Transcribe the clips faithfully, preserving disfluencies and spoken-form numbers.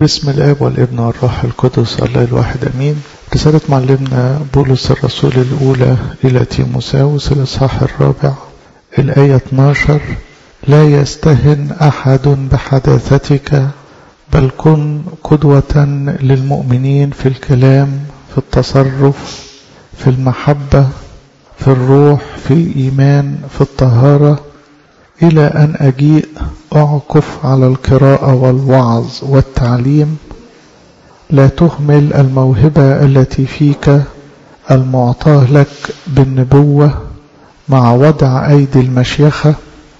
بسم الآب والابن والروح القدس الله الواحد أمين. رسالة معلمنا بولس الرسول الأولى إلى تيموثاوس الإصحاح الرابع الآية اثناشر: لا يستهن أحد بحداثتك، بل كن قدوة للمؤمنين في الكلام، في التصرف، في المحبة، في الروح، في الإيمان، في الطهارة، إلى أن أجيء أعكف على القراءة والوعظ والتعليم. لا تهمل الموهبة التي فيك المعطاة لك بالنبوة مع وضع أيدي المشيخة.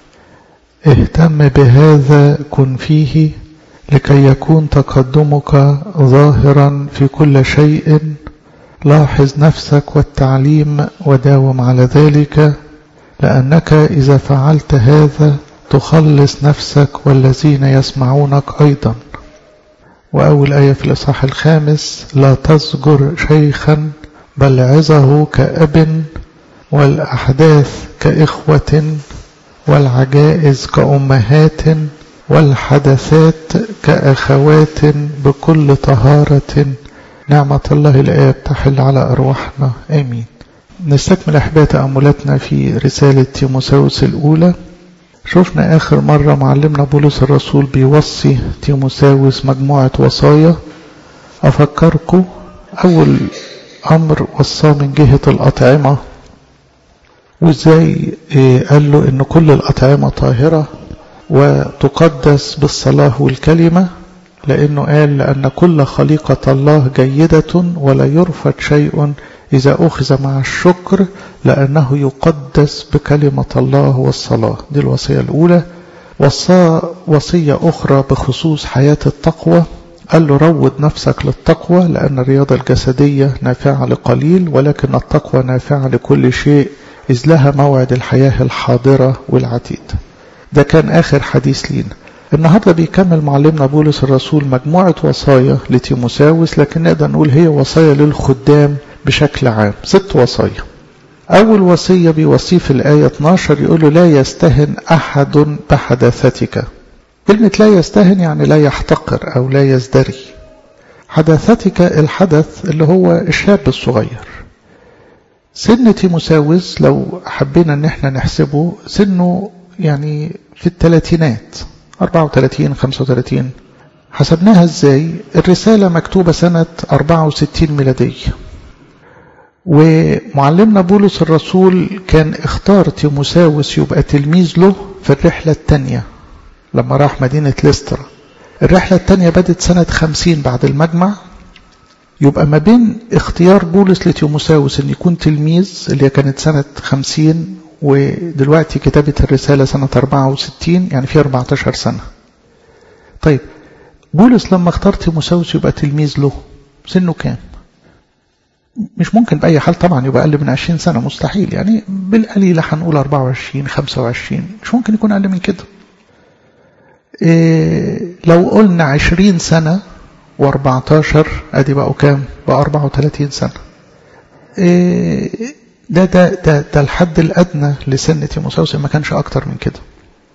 اهتم بهذا، كن فيه، لكي يكون تقدمك ظاهرا في كل شيء. لاحظ نفسك والتعليم وداوم على ذلك، لأنك إذا فعلت هذا تخلص نفسك والذين يسمعونك أيضا. وأول آية في الإصحاح الخامس: لا تزجر شيخا، بل عظه كأب، والأحداث كإخوة، والعجائز كأمهات، والحدثات كأخوات، بكل طهارة. نعمة الله الآب تحل على أرواحنا، آمين. نستكمل أحباء تأملاتنا في رسالة تيموثاوس الأولى. شفنا آخر مرة معلمنا بولس الرسول بيوصي تيموثاوس مجموعة وصايا. أفكركم، أول أمر وصاه من جهة الأطعمة، وإزاي قال له إن كل الأطعمة طاهرة وتقدس بالصلاة والكلمة، لأنه قال لأن كل خليقة الله جيدة ولا يرفض شيء إذا أخذ مع الشكر، لأنه يقدس بكلمة الله والصلاة. دي الوصية الأولى. وصى وصية أخرى بخصوص حياة التقوى. قال له روض نفسك للتقوى، لأن الرياضة الجسدية نافعة لقليل، ولكن التقوى نافعة لكل شيء، إذ لها موعد الحياة الحاضرة والعتيد. ده كان آخر حديث لينا. النهاردة بيكمل معلمنا بولس الرسول مجموعة وصايا لتيموثاوس، لكن نقدر نقول هي وصايا للخدام بشكل عام، ست وصايا. أول وصية بيوصيه في الآية اثناشر، يقول له لا يستهن أحد بحداثتك. كلمة لا يستهن يعني لا يحتقر أو لا يزدري. حداثتك الحدث اللي هو الشاب الصغير. سن تيموثاوس لو حبينا ان احنا نحسبه سنه يعني في الثلاثينات، أربعة وثلاثين خمسة وثلاثين. حسبناها ازاي؟ الرسالة مكتوبة سنة أربعة وستين ميلادية، ومعلمنا بولس الرسول كان اختار تيموثاوس يبقى تلميذ له في الرحلة الثانية لما راح مدينة ليسترا. الرحلة الثانية بدت سنة خمسين بعد المجمع. يبقى ما بين اختيار بولس لتيموثاوس ان يكون تلميذ اللي كانت سنة خمسين، ودلوقتي كتابة الرسالة سنة أربعة وستين، يعني في أربعة عشر سنة. طيب بولس لما اختار تيموثاوس يبقى تلميذ له سنه كام؟ مش ممكن بأي حال طبعا يبقى أقل من عشرين سنة، مستحيل. يعني بالقليل هنقول أربعة وعشرين خمسة وعشرين، مش ممكن يكون أقل من كده. إيه لو قلنا عشرين سنة وأربعة عشر أدي بقوا كام؟ بقى أربعة وثلاثين سنة. إيه ده ده ده ده الحد الأدنى لسن تيموثاوس، ما كانش أكتر من كده.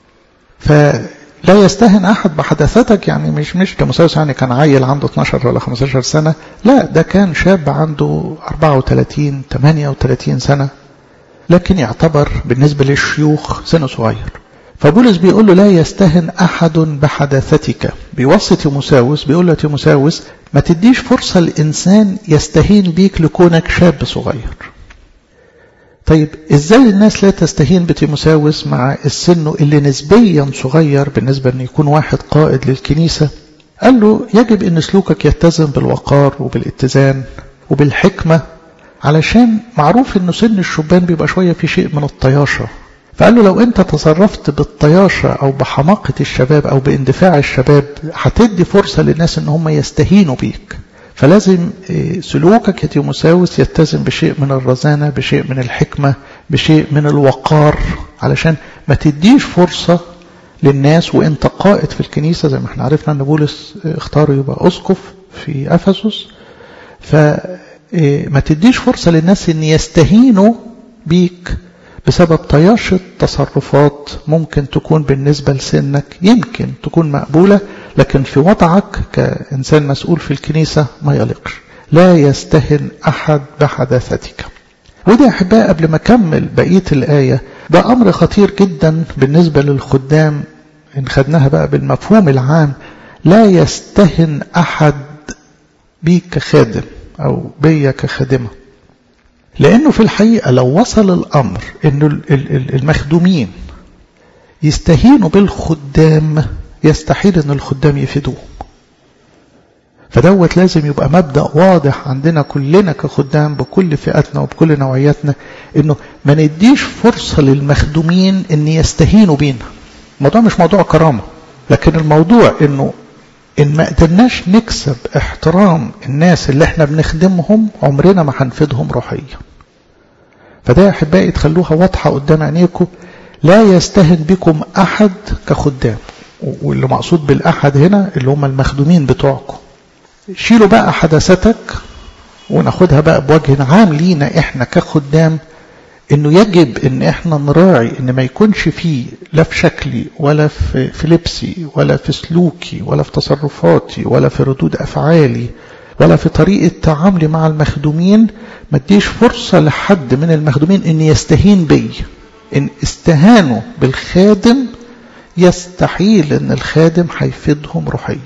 فلا يستهن أحد بحداثتك، يعني مش مش تيموثاوس يعني كان عيل عنده اثناشر ولا خمستاشر سنة، لا ده كان شاب عنده أربعة وثلاثين ثمانية وثلاثين سنة، لكن يعتبر بالنسبة للشيوخ سنه صغير. فبولس بيقول له لا يستهن أحد بحداثتك. بيوصي تيموثاوس، بيقول له تيموثاوس ما تديش فرصة الإنسان يستهين بيك لكونك شاب صغير. طيب ازاي الناس لا تستهين بتيموثاوس مع السن اللي نسبيا صغير بالنسبة ان يكون واحد قائد للكنيسة؟ قال له يجب ان سلوكك يتزن بالوقار وبالاتزان وبالحكمة، علشان معروف انه سن الشبان بيبقى شوية في شيء من الطياشة. فقال له لو انت تصرفت بالطياشة او بحماقة الشباب او باندفاع الشباب، هتدي فرصة للناس ان هم يستهينوا بيك. فلازم سلوكك يا تيموثاوس يتزن بشيء من الرزانة، بشيء من الحكمة، بشيء من الوقار، علشان ما تديش فرصة للناس وانت قائد في الكنيسة. زي ما احنا عرفنا ان بولس اختاره يبقى أسقف في أفسس، فما تديش فرصة للناس ان يستهينوا بيك بسبب طياشة تصرفات ممكن تكون بالنسبة لسنك يمكن تكون مقبولة، لكن في وضعك كإنسان مسؤول في الكنيسة ما يليقش. لا يستهن أحد بحداثتك. ودي أحباء قبل ما أكمل بقية الآية، ده أمر خطير جدا بالنسبة للخدام إن خدناها بقى بالمفهوم العام. لا يستهن أحد بيك كخادم أو بيا كخادمة، لأنه في الحقيقة لو وصل الأمر إنه المخدومين يستهينوا بالخدام يستحيل إن الخدام يفيدوهم. فدوت لازم يبقى مبدأ واضح عندنا كلنا كخدام بكل فئاتنا وبكل نوعياتنا، إنه ما نديش فرصة للمخدومين إن يستهينوا بينا. الموضوع مش موضوع كرامة، لكن الموضوع إنه إن ما قدرناش نكسب احترام الناس اللي احنا بنخدمهم عمرنا ما هنفيدهم روحيا. فده يا أحبائي تخلوها واضحة قدام عينيكم. لا يستهن بكم أحد كخدام، واللي مقصود بالأحد هنا اللي هم المخدومين بتوعكم. شيلوا بقى حداثتك وناخدها بقى بوجه عام لينا احنا كخدام، انه يجب ان احنا نراعي ان ما يكونش فيه لا في شكلي ولا في, في لبسي ولا في سلوكي ولا في تصرفاتي ولا في ردود افعالي ولا في طريقة تعاملي مع المخدومين ما اديش فرصة لحد من المخدومين ان يستهين بي. ان استهانوا بالخادم يستحيل ان الخادم هيفيدهم روحيا.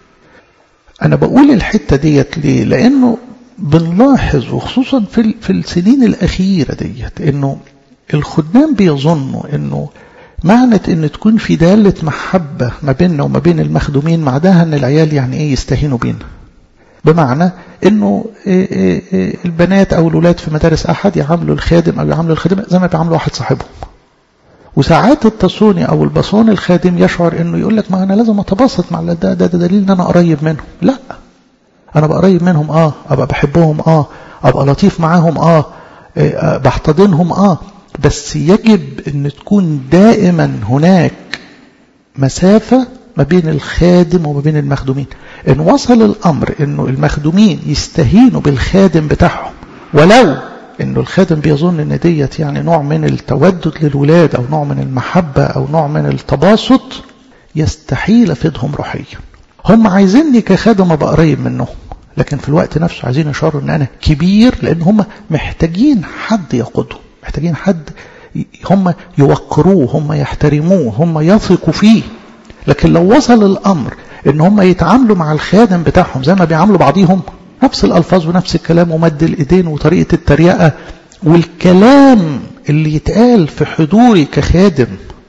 انا بقول الحتة ديت ليه؟ لانه بنلاحظ وخصوصا في في السنين الأخيرة ديت إنه الخدام بيظنوا إنه معنى إن تكون في دالة محبة ما بيننا وما بين المخدومين معناها إن العيال يعني إيه يستهينوا بينا. بمعنى إنه إيه إيه إيه البنات أو الأولاد في مدارس أحد يعاملوا الخادم أو يعاملوا الخادم زي ما بيعاملوا واحد صاحبهم. وساعات التصوني أو البصون الخادم يشعر إنه يقول لك ما أنا لازم أتباسط مع ده ده, ده دليل إن أنا قريب منهم. لا، أنا بقى قريب منهم آه، أبقى بحبهم آه، أبقى لطيف معاهم آه، آه بحتضنهم آه، بس يجب أن تكون دائما هناك مسافة ما بين الخادم وما بين المخدومين. إن وصل الأمر إنه المخدومين يستهينوا بالخادم بتاعهم ولو إنه الخادم بيظن إن ديت يعني نوع من التودد للولاد أو نوع من المحبة أو نوع من التباسط، يستحيل أفيدهم روحيا. هم عايزيني كخادم أبقى قريب منهم، لكن في الوقت نفسه عايزين يشعروا ان انا كبير، لان هم محتاجين حد يقودهم، محتاجين حد هم يوقروه، هم يحترموه، هم يثقوا فيه. لكن لو وصل الامر ان هم يتعاملوا مع الخادم بتاعهم زي ما بيعاملوا بعضيهم، نفس الالفاظ ونفس الكلام ومد الايدين وطريقة التريقة والكلام اللي يتقال في حضوري كخادم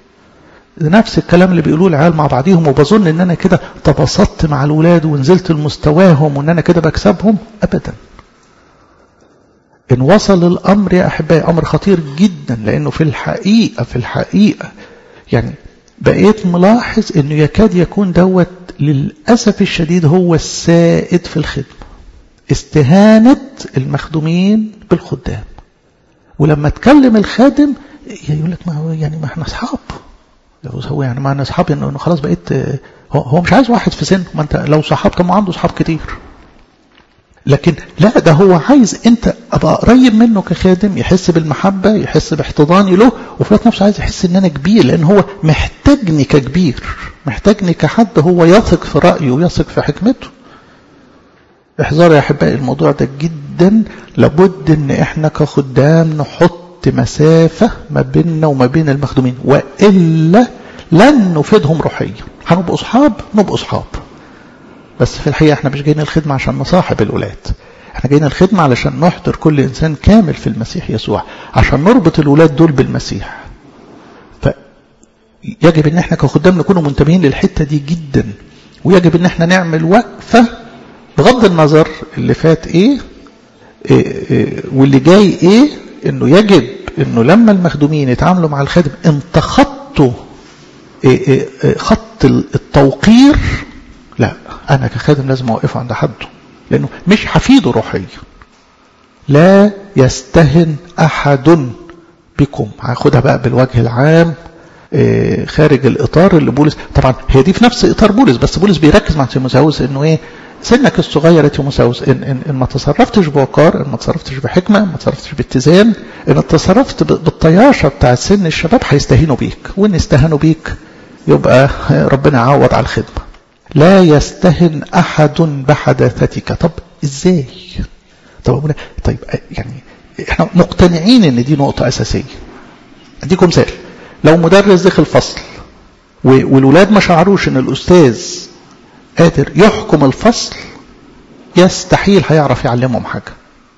نفس الكلام اللي بيقولوه العيال مع بعضيهم، وبظن ان انا كده تبسطت مع الولاد ونزلت لمستواهم وان انا كده بكسبهم، ابدا. ان وصل الامر يا احبائي امر خطير جدا، لانه في الحقيقة في الحقيقة يعني بقيت ملاحظ انه يكاد يكون دوت للأسف الشديد هو السائد في الخدمة، استهانة المخدومين بالخدام. ولما تكلم الخادم يقول لك ما هو يعني ما احنا اصحاب، هو يعني معنا اصحاب انه خلاص بقيت هو مش عايز واحد في سنه، ما انت لو صحابك ما عنده اصحاب كتير. لكن لا، ده هو عايز انت ابقى قريب منه كخادم، يحس بالمحبه، يحس باحتضاني له، وفي الوقت نفسه عايز يحس ان انا كبير، لان هو محتاجني ككبير، محتاجني كحد هو يثق في رايه ويثق في حكمته. احذروا يا احبائي الموضوع ده جدا. لابد ان احنا كخدام نحط مسافة ما بيننا وما بين المخدومين، وإلا لن نفيدهم روحيا. هنبقوا أصحاب نبقوا أصحاب، بس في الحقيقة احنا مش جايين الخدمة عشان نصاحب الأولاد، احنا جايين الخدمة علشان نحضر كل إنسان كامل في المسيح يسوع، عشان نربط الأولاد دول بالمسيح. فيجب ان احنا كخدام نكونوا منتبهين للحتة دي جدا، ويجب ان احنا نعمل وقفة بغض النظر اللي فات ايه, إيه, إيه واللي جاي ايه، انه يجب انه لما المخدومين يتعاملوا مع الخادم انت خطوا إيه إيه خط التوقير، لا انا كخادم لازم اوقفه عند حده، لانه مش هفيده روحيا. لا يستهن احد بكم. هاخدها بقى بالوجه العام إيه خارج الاطار اللي بولس، طبعا هي دي في نفس اطار بولس، بس بولس بيركز مع تيموثاوس انه ايه، سنك الصغير يا تيموثاوس، إن, إن, إن ما تصرفتش بوقار، إن ما تصرفتش بحكمة، إن ما تصرفتش باتزان، إن تصرفت بالطياشة بتاع سن الشباب هيستهينوا بيك، وإن استهانوا بيك يبقى ربنا يعوض على الخدمة. لا يستهن أحد بحداثتك. طب إزاي؟ طب, طيب يعني احنا مقتنعين ان دي نقطة أساسية. أديكم مثال، لو مدرس دخل الفصل والولاد ما شعروش ان الأستاذ قادر يحكم الفصل، يستحيل هيعرف يعلمهم حاجة.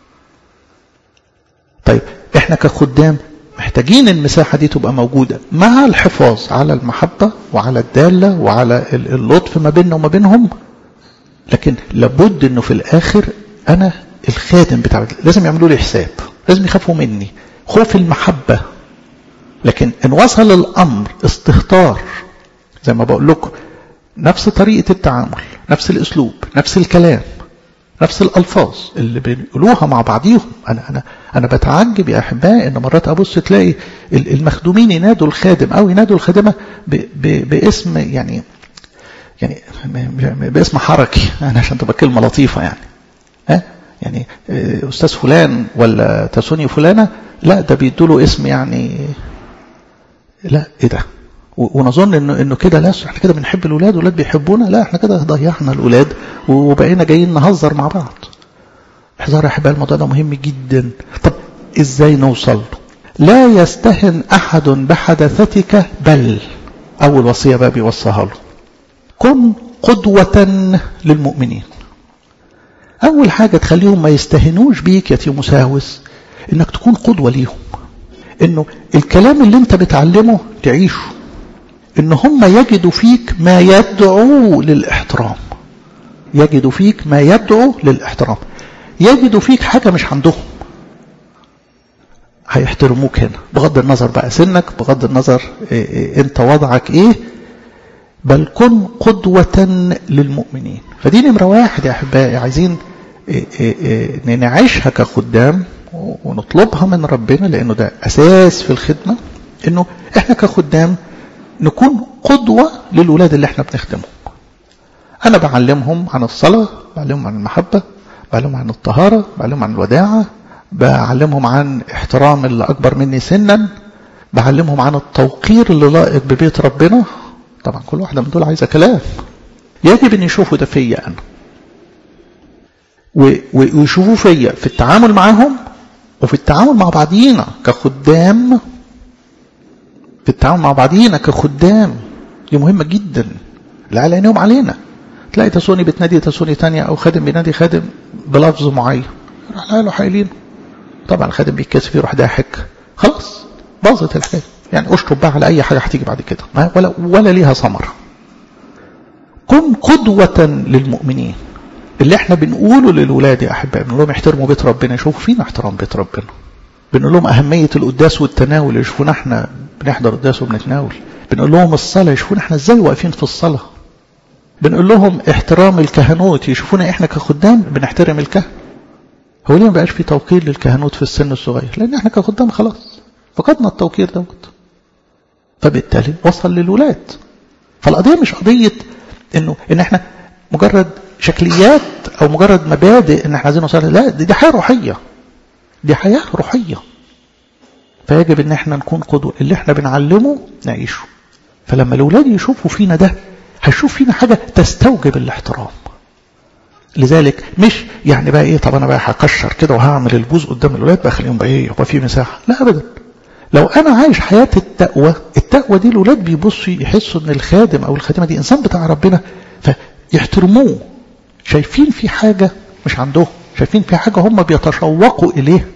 طيب احنا كخدام محتاجين المساحة دي تبقى موجودة مع الحفاظ على المحبة وعلى الدالة وعلى اللطف ما بيننا وما بينهم، لكن لابد انه في الاخر انا الخادم بتاع لازم يعملوا لي حساب، لازم يخافوا مني خوف المحبة. لكن ان وصل الامر استهتار زي ما بقول لكم، نفس طريقة التعامل، نفس الاسلوب، نفس الكلام، نفس الألفاظ اللي بيقولوها مع بعضيهم، أنا أنا أنا بتعجب يا أحبائي إن مرات أبص تلاقي المخدومين ينادوا الخادم أو ينادوا الخادمة باسم يعني يعني باسم حركي، أنا عشان تبقى كلمة لطيفة يعني ها يعني أستاذ فلان ولا تسوني فلانة، لا ده بيدوا له اسم يعني لا إيه ده، ونظن انه انه كده لا احنا كده بنحب الاولاد والاولاد بيحبونا، لا احنا كده ضيعنا الاولاد وبقينا جايين نهزر مع بعض. احذروا يا احبائي، الموضوع ده مهم جدا. طب ازاي نوصل له؟ لا يستهن احد بحدثتك، بل اول وصيه بقى بيوصيها له كن قدوه للمؤمنين. اول حاجه تخليهم ما يستهنوش بيك يا تيموساوس انك تكون قدوه ليهم، انه الكلام اللي انت بتعلمه تعيشه، ان هم يجدوا فيك ما يدعو للاحترام، يجدوا فيك ما يدعو للاحترام، يجدوا فيك حاجة مش عندهم، هيحترموك هنا بغض النظر بقى سنك، بغض النظر إيه إيه انت وضعك ايه، بل كن قدوة للمؤمنين. فدي نمرة واحد يا احبائي، عايزين إيه إيه نعيشها كخدام ونطلبها من ربنا، لانه ده اساس في الخدمة، انه احنا كخدام نكون قدوة للولاد اللي احنا بنخدمهم. انا بعلمهم عن الصلاة، بعلمهم عن المحبة، بعلمهم عن الطهارة، بعلمهم عن الوداعة، بعلمهم عن احترام اللي اكبر مني سنا، بعلمهم عن التوقير اللي لائق ببيت ربنا. طبعا كل واحدة من دول عايزة كلام، يجب ان يشوفوا ده فيا انا، ويشوفوا فيا في التعامل معهم وفي التعامل مع بعضينا كخدام، في التعامل مع بعضينا كخدام. دي مهمة جدا، لا على عينيهم علينا. تلاقي تسوني بتنادي تسوني تانية او خادم بينادي خادم بلفظ معين، يروح له حايلين، طبعا الخادم بيتكسف يروح ضاحك، خلاص باظت الحكايه. يعني اشطب بقى على اي حاجه هتيجي بعد كده، ما ولا ولا ليها ثمره. كن قدوه للمؤمنين. اللي احنا بنقوله للولاد يا احبائي، بنقول لهم احترموا بيت ربنا، يشوفوا فينا احترام بيت ربنا. بنقول لهم اهميه القداس والتناول، يشوفونا احنا بنحضر قداس وبنتناول. بنقول لهم الصلاه، يشوفونا احنا ازاي واقفين في الصلاه. بنقول لهم احترام الكهنوت، يشوفونا احنا كخدام بنحترم الكهنة. هو ليه ما بقاش في توقير للكهنوت في السن الصغير؟ لان احنا كخدام خلاص فقدنا التوقير دوت، فبالتالي وصل للولاد. فالقضيه مش قضيه انه ان احنا مجرد شكليات او مجرد مبادئ ان احنا عايزين نوصل، لا دي, دي حياه روحيه، دي حياه روحيه. فيجب ان احنا نكون قدوه، اللي احنا بنعلمه نعيشه. فلما الاولاد يشوفوا فينا ده، هيشوف فينا حاجه تستوجب الاحترام. لذلك مش يعني بقى ايه، طب انا بقى هكشر كده وهعمل البوز قدام الولاد بقى خليهم بقى ايه يبقى في مساحه، لا ابدا. لو انا عايش حياه التقوى، التقوى دي الولاد بيبصوا يحسوا ان الخادم او الخادمه دي انسان بتاع ربنا، فيحترموه، شايفين في حاجه مش عندهم، شايفين في حاجه هم بيتشوقوا اليه.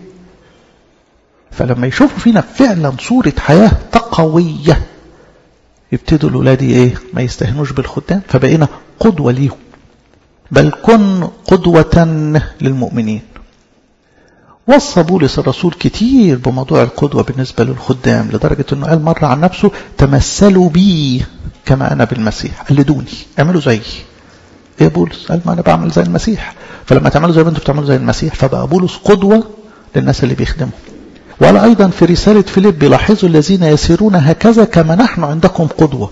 فلما يشوفوا فينا فعلا صوره حياه تقويه، يبتدوا الولاد ايه ما يستهنوش بالخدام، فبقينا قدوه ليهم. بل كن قدوة للمؤمنين. وصى بولس الرسول كتير بموضوع القدوة بالنسبة للخدام، لدرجة انه قال مرة عن نفسه تمثلوا بي كما انا بالمسيح، قلدوني اعملوا زيي. ايه بولس؟ قال ما انا بعمل زي المسيح. فلما تعملوا زي ما انتم بتعملوا زي المسيح، فبقى بولس قدوة للناس اللي بيخدموا. ولا ايضا في رسالة فيليب، لاحظوا الذين يسيرون هكذا كما نحن عندكم قدوة.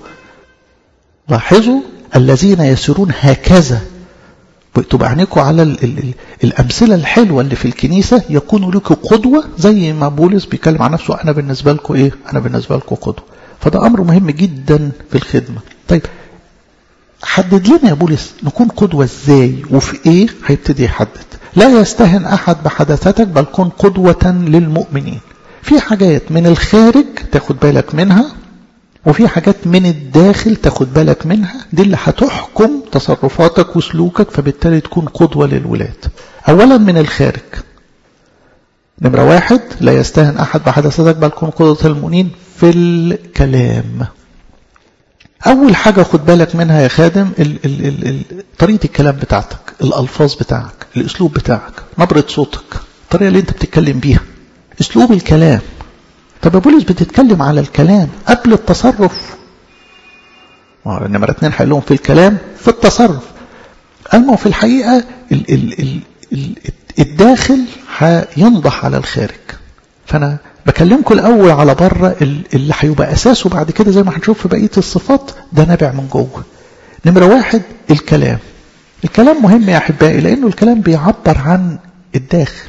لاحظوا الذين يسيرون هكذا، تبقى عينيكم على ال ال ال الأمثلة الحلوة اللي في الكنيسة، يكونوا لكم قدوة زي ما بولس بيتكلم عن نفسه أنا بالنسبة لكم إيه؟ أنا بالنسبة لكم قدوة. فده أمر مهم جدا في الخدمة. طيب حدد لنا يا بولس نكون قدوة ازاي وفي ايه. هيبتدي يحدد. لا يستهن احد بحدثتك بل كن قدوة للمؤمنين. في حاجات من الخارج تاخد بالك منها، وفي حاجات من الداخل تاخد بالك منها، دي اللي هتحكم تصرفاتك وسلوكك، فبالتالي تكون قدوة للولاد. اولا من الخارج، نمرة واحد لا يستهن احد بحدثتك بل كن قدوة للمؤمنين في الكلام. اول حاجة خد بالك منها يا خادم ال ال ال ال طريقة الكلام بتاعتك، الالفاظ بتاعك، الاسلوب بتاعك، نبرة صوتك، الطريقة اللي انت بتتكلم بيها، اسلوب الكلام. طب يا بولس بتتكلم على الكلام قبل التصرف، نمرة اتنين هيقولهم في الكلام في التصرف. أما في الحقيقة ال ال ال ال الداخل هينضح على الخارج. فأنا بكلمكم الأول على بره اللي هيبقى أساسه بعد كده زي ما هنشوف في بقية الصفات، ده نابع من جوه. نمرة واحد الكلام. الكلام مهم يا أحبائي لأنه الكلام بيعبر عن الداخل.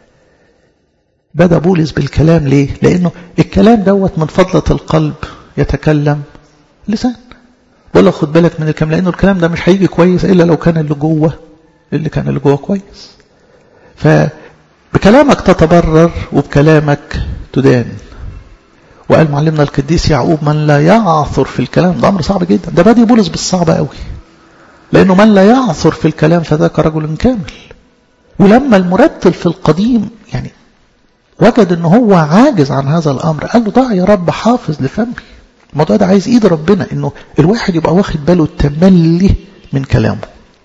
بدأ بولس بالكلام ليه؟ لأنه الكلام دوت من فضلة القلب يتكلم لسان. ولا خد بالك من الكلام، لأنه الكلام ده مش هيجي كويس إلا لو كان اللي جوه اللي كان اللي جوه كويس. فبكلامك تتبرر وبكلامك تدان. وقال معلمنا القديس يعقوب من لا يعثر في الكلام، ده أمر صعب جدا. ده بدأ بولس بالصعب قوي، لأنه من لا يعثر في الكلام فذاك رجل كامل. ولما المرتل في القديم يعني وجد ان هو عاجز عن هذا الامر، قال له ضع يا رب حافظ لفمي. الموضوع ده عايز ايد ربنا، انه الواحد يبقى واخد باله التملي من كلامه.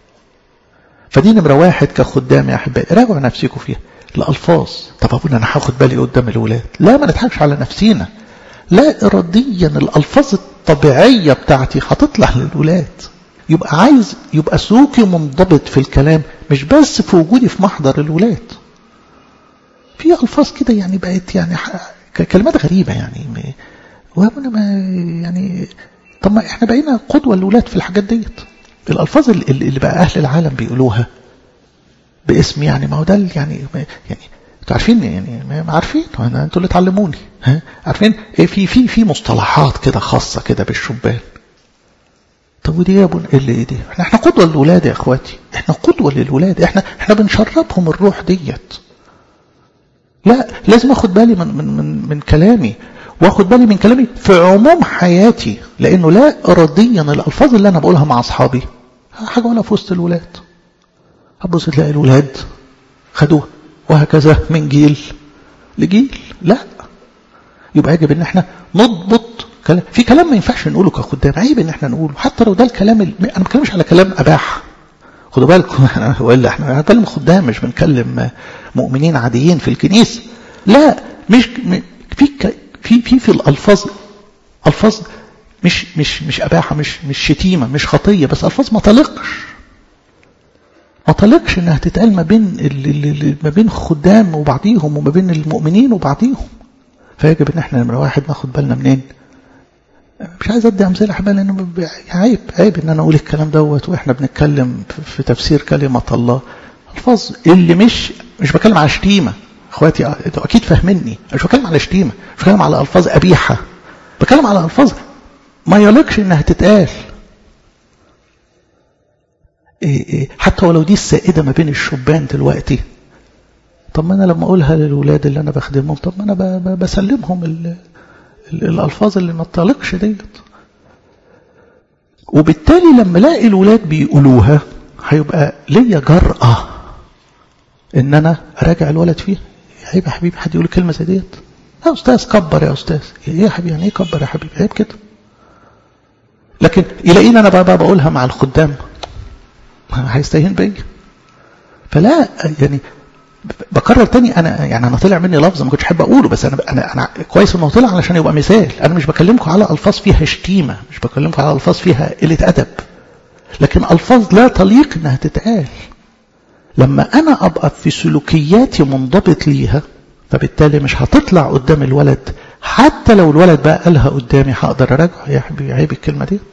فدي نمرة واحد كخدام يا احبائي، راجعوا نفسكم فيها. الالفاظ، طب ابونا انا هاخد بالي قدام الولاد، لا ما نضحكش على نفسينا. لا اراديا الالفاظ الطبيعية بتاعتي هتطلع للولاد. يبقى عايز يبقى سلوكي منضبط في الكلام، مش بس في وجودي في محضر الولاد. في ألفاظ كده يعني بقت يعني كلمات غريبة يعني وابونا ما يعني طب ما احنا بقينا قدوة للولاد في الحاجات ديت. الألفاظ اللي, اللي بقى أهل العالم بيقولوها باسم يعني ما هو ده يعني يعني انتوا عارفين يعني ما عارفين انتوا اللي تعلموني ها عارفين ايه في في في مصطلحات كده خاصة كده بالشبان. طب ودي يا ابونا اللي ايه دي؟ احنا احنا قدوة للولاد يا اخواتي، احنا قدوة للولاد، احنا احنا بنشربهم الروح ديت. لا لازم اخد بالي من من من, من كلامي، واخد بالي من كلامي في عموم حياتي، لانه لا اراديا الالفاظ اللي انا بقولها مع اصحابي حاجه ولا في وسط الولاد. هتبص تلاقي الولاد خدوها وهكذا من جيل لجيل. لا يبقى يجب ان احنا نضبط كلام. في كلام ما ينفعش نقوله كخدام، عيب ان احنا نقوله حتى لو ده الكلام ال... انا ما بتكلمش على كلام اباحه، خدوا بالكم ولا احنا بنتكلم خدام مش بنكلم مؤمنين عاديين في الكنيسه. لا مش في في في في الالفاظ الفاظ مش مش مش اباحه، مش مش شتيمه، مش خطيه، بس الفاظ ما تليقش ما تليقش انها تتقال ما بين ما بين خدام وبعضيهم وما بين المؤمنين وبعضيهم. فيجب ان احنا نمره واحد ناخد بالنا منين. مش عايز ادي امثله حبايبي لانه عيب عيب ان انا اقول الكلام دوت واحنا بنتكلم في تفسير كلمه الله. الفاظ اللي مش مش بتكلم على شتيمه اخواتي، انتوا اكيد فاهميني، مش بتكلم على شتيمه، مش بتكلم على الفاظ قبيحه، بتكلم على الفاظ ما يليقش انها تتقال. إيه إيه حتى ولو دي السائده ما بين الشبان دلوقتي. طب ما انا لما اقولها للولاد اللي انا بخدمهم، طب ما انا بسلمهم ال الألفاظ اللي ما تطلقش ديت. وبالتالي لما الاقي الولاد بيقولوها هيبقى ليا جرأة ان انا اراجع الولد فيها. عيب يا حبيبي حد يقول كلمة زي ديت؟ يا استاذ كبر يا استاذ. ايه يا حبيبي يعني ايه كبر يا حبيبي؟ عيب كده. لكن يلاقيني انا بقى, بقى بقولها مع الخدام هيستهين بيا. فلا يعني بكرر تاني، انا يعني انا طلع مني لفظ ما كنتش احب اقوله، بس انا انا انا كويس انه طلع علشان يبقى مثال. انا مش بكلمكم على الفاظ فيها شتيمه، مش بكلمكم على الفاظ فيها قله ادب، لكن الفاظ لا تليق انها تتقال. لما انا ابقى في سلوكياتي منضبط ليها، فبالتالي مش هتطلع قدام الولد، حتى لو الولد بقى قالها قدامي هقدر اراجعه. يا حبيبي عيب الكلمه ديت.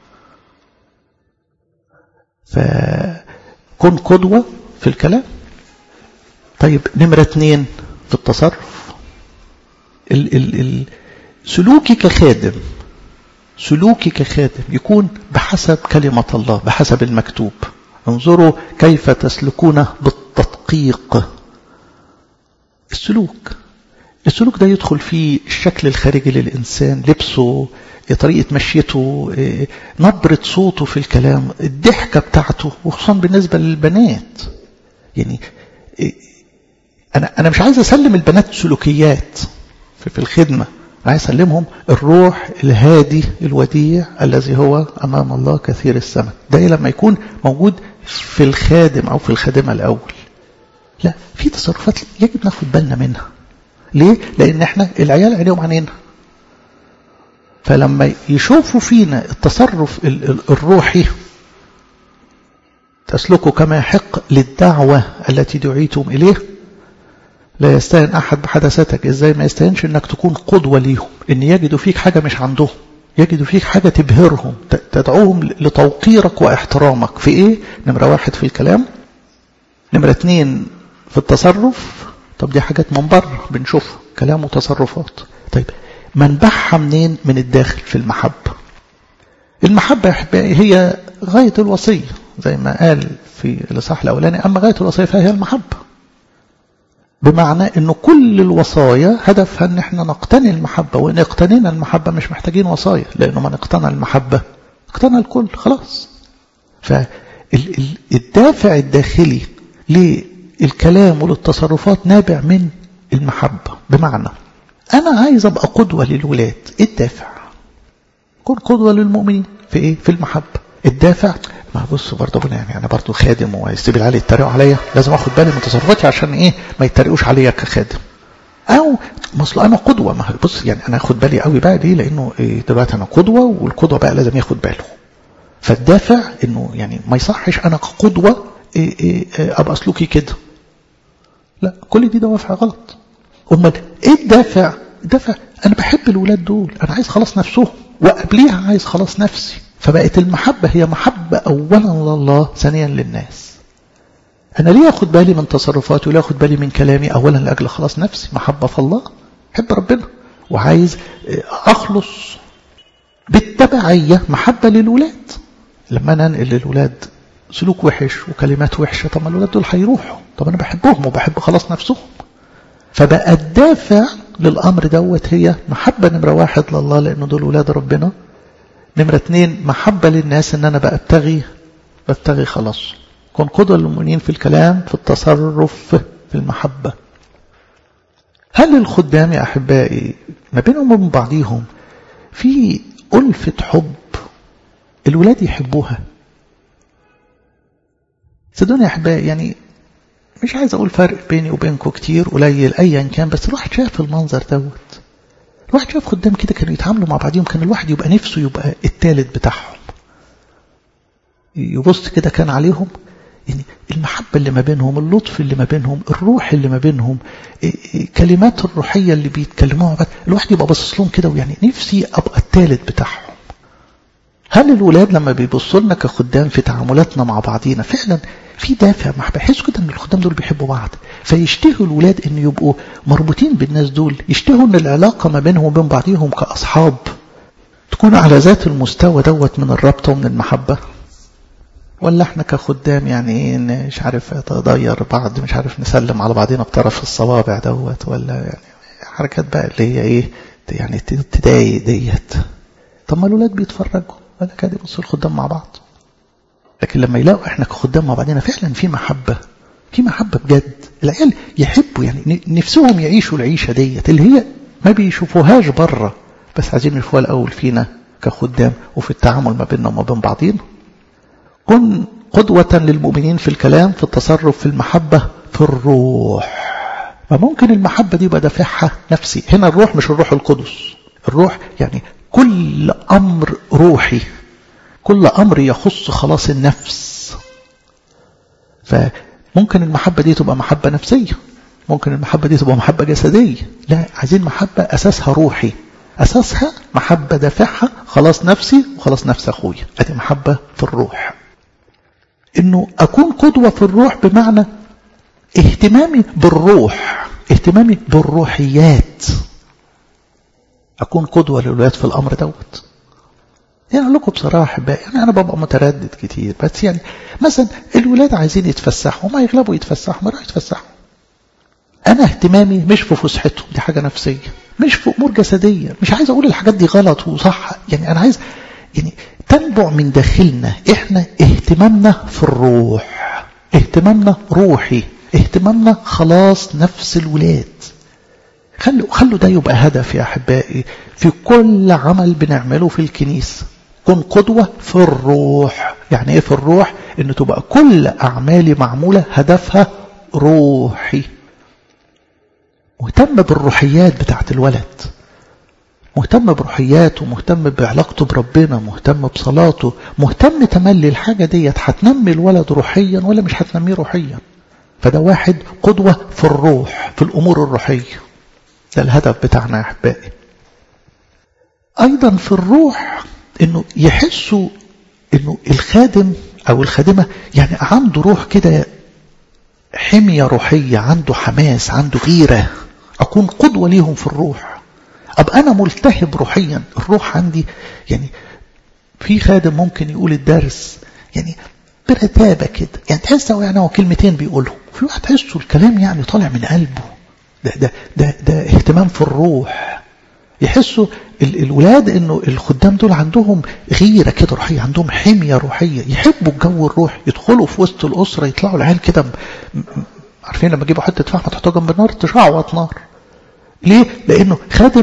فكن قدوه في الكلام. طيب نمرة اتنين في التصرف. ال ال ال سلوكي كخادم، سلوكي كخادم يكون بحسب كلمة الله، بحسب المكتوب. انظروا كيف تسلكون بالتدقيق. السلوك السلوك ده يدخل فيه الشكل الخارجي للإنسان، لبسه، طريقة مشيته، نبرة صوته في الكلام، الضحكة بتاعته، وخصوصا بالنسبة للبنات. يعني أنا أنا مش عايز أسلم البنات سلوكيات في الخدمة، عايز أسلمهم الروح الهادي الوديع الذي هو أمام الله كثير الثمن. ده لما يكون موجود في الخادم أو في الخادمة الأول. لا، في تصرفات يجب ناخد بالنا منها. ليه؟ لأن احنا العيال عينيهم عنينا، فلما يشوفوا فينا التصرف الروحي تسلكوا كما يحق للدعوة التي دعيتم إليه. لا يستهن أحد بحدثتك. إزاي ما يستهنش إنك تكون قدوة ليهم، إن يجدوا فيك حاجة مش عندهم، يجدوا فيك حاجة تبهرهم، تدعوهم لتوقيرك واحترامك. في إيه؟ نمرة واحد في الكلام، نمرة اتنين في التصرف. طب دي حاجات من بره بنشوفها، كلام وتصرفات. طيب منبعها منين؟ من الداخل، في المحبة. المحبة يا أحبائي هي غاية الوصية، زي ما قال في الإصحاح الأولاني، أما غاية الوصية فهي المحبة. بمعنى أنه كل الوصايا هدفها أن احنا نقتني المحبة، وإن اقتنينا المحبة مش محتاجين وصايا، لأنه من اقتنى المحبة اقتنى الكل خلاص. فالدافع الداخلي للكلام وللتصرفات نابع من المحبة. بمعنى أنا عايز أبقى قدوة للولاد، الدافع كن قدوة للمؤمنين في إيه؟ في المحبة. الدافع ما بص برضه بنا، يعني أنا برضه خادم ويستبيل علي يتريقوا عليا، لازم أخد بالي من تصرفاتي عشان إيه؟ ما يتريقوش عليا كخادم. أو مثل أنا قدوة، ما بص يعني أنا أخد بالي قوي بقى ليه؟ لأنه إيه؟ دلوقتي أنا قدوة، والقدوة بقى لازم ياخد باله. فالدافع إنه يعني ما يصحش أنا كقدوة إيه إيه أبقى سلوكي كده. لا، كل دي دوافع غلط. أمال إيه الدافع؟ الدافع أنا بحب الولاد دول، أنا عايز خلاص نفسهم، وقبليها عايز خلاص نفسي. فبقت المحبة هي محبة أولا لله، ثانيا للناس. أنا ليه أخد بالي من تصرفاتي وليه أخد بالي من كلامي؟ أولا لأجل خلاص نفسي، محبة في الله، حب ربنا وعايز أخلص. بالتبعية محبة للولاد. لما أنا أنقل للولاد سلوك وحش وكلمات وحشة، طب ما الولاد دول هيروحوا، طب أنا بحبهم وبحب خلاص نفسهم. فبقى الدافع للأمر دوت هي محبة نمرة واحد لله، لأنه دول ولاد ربنا. نمرة اتنين محبة للناس، ان انا بأبتغي بأبتغي خلاص. كن قدوة للمؤمنين في الكلام، في التصرف، في المحبة. هل الخدام يا أحبائي ما بينهم وبين بعضيهم في ألفة حب الولاد يحبوها؟ صدقوني يا أحبائي، يعني مش عايز أقول فرق بيني وبينكم كتير قليل أيا كان، بس الواحد شاف المنظر دوت. الواحد شاف خدام كده كانوا يتعاملوا مع بعضهم، كان الواحد يبقى نفسه يبقى الثالث بتاعهم. يبص كده كان عليهم، يعني المحبة اللي ما بينهم، اللطف اللي ما بينهم، الروح اللي ما بينهم، كلمات الروحية اللي بيتكلموها بعد، الواحد يبقى باصص لهم كده، ويعني نفسي أبقى الثالث بتاعهم. هل الولاد لما بيبصوا لنا كخدام في تعاملاتنا مع بعضينا فعلا في دافع محبة؟ بحسوا كده ان الخدام دول بيحبوا بعض، فيشتهوا الولاد ان يبقوا مربوطين بالناس دول، يشتهوا ان العلاقة ما بينهم وبين بعضهم كأصحاب تكون على ذات المستوى دوت من الربط ومن المحبة؟ ولا احنا كخدام يعني ايه، مش عارف تغير بعض، مش عارف نسلم على بعضنا بطرف الصوابع دوت، ولا يعني حركات بقى اللي هي ايه يعني تضايق ديت. طب ما الولاد بيتفرجوا ولا كده يبصوا الخدام مع بعض. لكن لما يلاقوا احنا كخدام مع بعضنا فعلا في محبة، في محبة بجد، العيال يحبوا، يعني نفسهم يعيشوا العيشة ديت اللي هي ما بيشوفوهاش بره، بس عايزين يشوفوها الأول فينا كخدام وفي التعامل ما بيننا وما بين بعضين. كن قدوة للمؤمنين في الكلام، في التصرف، في المحبة، في الروح. فممكن المحبة دي يبقى دافعها نفسي. هنا الروح مش الروح القدس، الروح يعني كل أمر روحي، كل أمر يخص خلاص النفس. فممكن المحبة دي تبقى محبة نفسية، ممكن المحبة دي تبقى محبة جسدية. لا، عايزين محبة أساسها روحي، أساسها محبة دافعها خلاص نفسي وخلاص نفس أخويا. هذه محبة في الروح. إنه أكون قدوة في الروح بمعنى اهتمامي بالروح، اهتمامي بالروحيات. أكون قدوة للولاد في الأمر دوت. يعني أقول لكم بصراحة بقى، يعني أنا ببقى متردد كتير، بس يعني مثلا الولاد عايزين يتفسحوا، ما يغلبوا يتفسحوا، ما راح يتفسحوا. أنا اهتمامي مش في فسحتهم، دي حاجة نفسية، مش في أمور جسدية. مش عايز أقول الحاجات دي غلط وصح، يعني أنا عايز يعني تنبع من داخلنا إحنا اهتمامنا في الروح، اهتمامنا روحي، اهتمامنا خلاص نفس الولاد. خلوا خلوا ده يبقى هدف يا أحبائي في كل عمل بنعمله في الكنيسة. كن قدوة في الروح. يعني إيه في الروح؟ إن تبقى كل أعمالي معمولة هدفها روحي. مهتم بالروحيات بتاعت الولد، مهتم بروحياته، مهتم بعلاقته بربنا، مهتم بصلاته، مهتم تملي الحاجة ديت هتنمي الولد روحيا ولا مش هتنميه روحيا. فده واحد قدوة في الروح، في الأمور الروحية. ده الهدف بتاعنا يا أحبائي. أيضا في الروح إنه يحسوا إنه الخادم أو الخادمة يعني عنده روح كده، حمية روحية، عنده حماس، عنده غيرة. أكون قدوة ليهم في الروح، أبقى أنا ملتهب روحيا. الروح عندي يعني في خادم ممكن يقول الدرس يعني برتابة كده، يعني تحسه يعني هو كلمتين بيقولهم، في واحد تحسه الكلام يعني طالع من قلبه. ده ده ده ده اهتمام في الروح. يحسوا الولاد انه الخدام دول عندهم غيرة كده روحية، عندهم حمية روحية، يحبوا الجو الروح، يدخلوا في وسط الأسرة، يطلعوا العيال كده. عارفين لما يجيبوا حتة فحمة تحطها جنب النار تشعوط نار. ليه؟ لأنه خادم